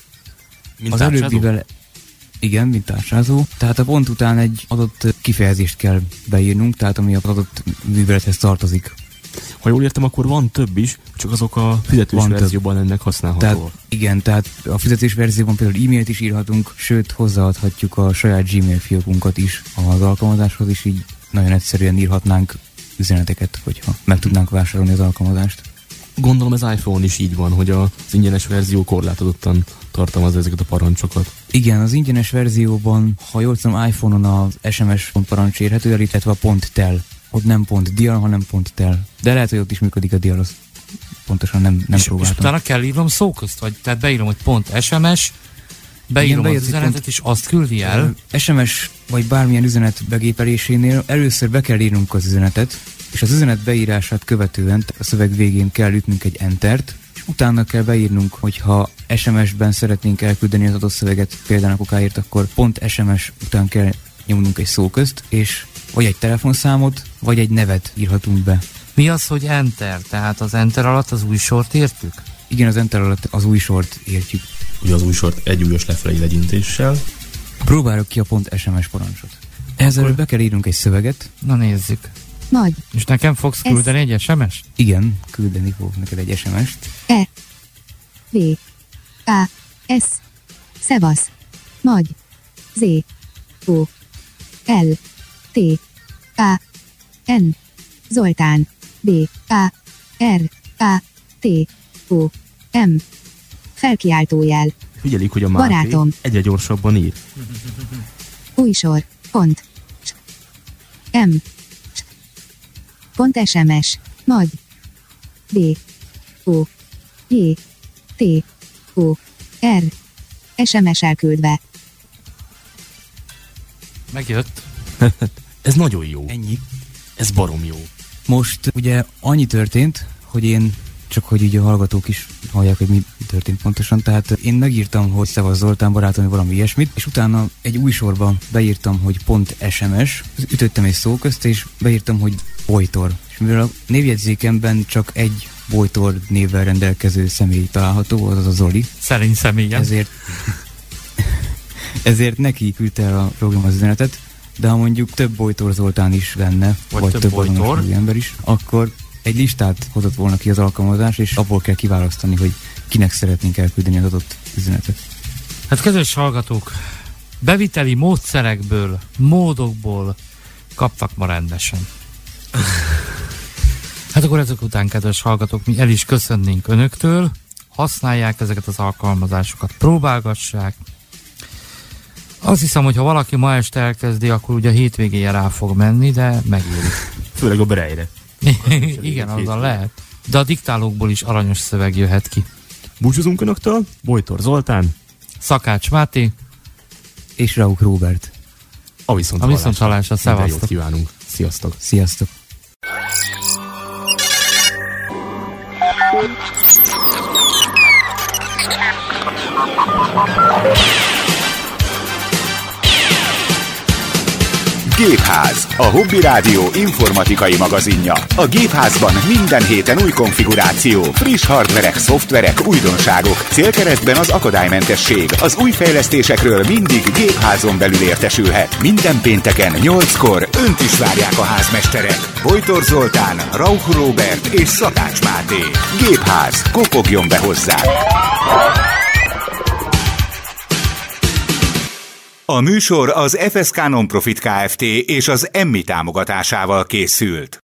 Mint az tárcsázó? előbbivel, igen, mint tárcsázó. Tehát a pont után egy adott kifejezést kell beírnunk, tehát ami az adott művelethez tartozik. Ha jól értem, akkor van több is, csak azok a fizetős verzióban ennek használhatóak. Tehát, igen, tehát a fizetős verzióban például e-mailt is írhatunk, sőt hozzáadhatjuk a saját Gmail fiókunkat is az alkalmazáshoz, és így nagyon egyszerűen írhatnánk üzeneteket, hogyha meg tudnánk vásárolni az alkalmazást. Gondolom az iPhone is így van, hogy az ingyenes verzió korlátozottan tartalmaz ezeket a parancsokat. Igen, az ingyenes verzióban, ha jól tudom, iPhone-on az SMS parancs érhető el, illetve a pont tel. Ott nem pont dial, hanem pont tel. De lehet, hogy ott is működik a dial, az pontosan nem próbáltam. És utána kell írnom szóközt? Vagy tehát beírom, hogy pont SMS, beírom az üzenetet, és azt küldi el? SMS vagy bármilyen üzenet begépelésénél először be kell írnunk az üzenetet, és az üzenet beírását követően a szöveg végén kell ütnünk egy entert, és utána kell beírnunk, hogyha SMS-ben szeretnénk elküldeni az adott szöveget, például okáért, akkor pont SMS után kell nyomnunk egy szóközt, és vagy egy telefonszámot, vagy egy nevet írhatunk be. Mi az, hogy enter? Tehát az enter alatt az új sort értjük? Igen, az enter alatt az új sort értjük. Ugye az új sort egy újos lefelé legyintéssel. Próbáljuk ki a pont SMS parancsot. Ezzel be kell írnunk egy szöveget. Na nézzük. Nagy. És nekem fogsz küldeni egy SMS-t? Igen, küldeni fogok neked egy SMS-t. E. V. A. S. Szevasz. Nagy. Z. O. L. T. A. N. Zoltán. B. A. R. A. T. O. M. Felkiáltójel. Figyelik, hogy a Máté Barátom. egyre gyorsabban ír. Új sor. Pont. M. Pont SMS. Nagy. B. O. J. T. O. R. SMS elküldve. Megjött. Ez nagyon jó. Ennyi. Ez barom jó. Most ugye annyi történt, hogy én, csak hogy így a hallgatók is hallják, hogy mi történt pontosan, tehát én megírtam, hogy szevasz Zoltán barátom, valami ilyesmit, és utána egy új sorba beírtam, hogy pont SMS, ütöttem egy szóközt, és beírtam, hogy Bojtor. És mivel a névjegyzékemben csak egy Bojtor névvel rendelkező személy található, azaz a Zoli. Szerint személyen. Ezért neki küldte el a program az üzenetet, de ha mondjuk több Bojtor Zoltán is lenne, vagy több azonos ember is, akkor egy listát hozott volna ki az alkalmazás, és abból kell kiválasztani, hogy kinek szeretnénk elküldeni az adott üzenetet. Hát kedves hallgatók, beviteli módszerekből, módokból kaptak ma rendesen. Hát akkor ezek után, kedves hallgatók, mi el is köszönnénk önöktől. használják ezeket az alkalmazásokat, próbálgassák. Azt hiszem, hogy ha valaki ma este elkezdi, akkor ugye a hétvégéje rá fog menni, de megéri. Főleg a Braille-re. Igen, azzal lehet. De a diktálókból is aranyos szöveg jöhet ki. Búcsúzunk Önöktől, Bojtor Zoltán, Szakács Máté és Rauk Róbert. a viszonthallásra. Szevasztok. Jót kívánunk. Sziasztok. Sziasztok! Gépház, a Hobby Rádió informatikai magazinja. A Gépházban minden héten új konfiguráció, friss hardverek, szoftverek, újdonságok. Célkeresztben az akadálymentesség. Az új fejlesztésekről mindig Gépházon belül értesülhet. Minden pénteken 8-kor önt is várják a házmesterek. Bojtor Zoltán, Rauch Róbert és Szakács Máté. Gépház, kopogjon be hozzá! A műsor az FSK Nonprofit Kft. És az Emmi támogatásával készült.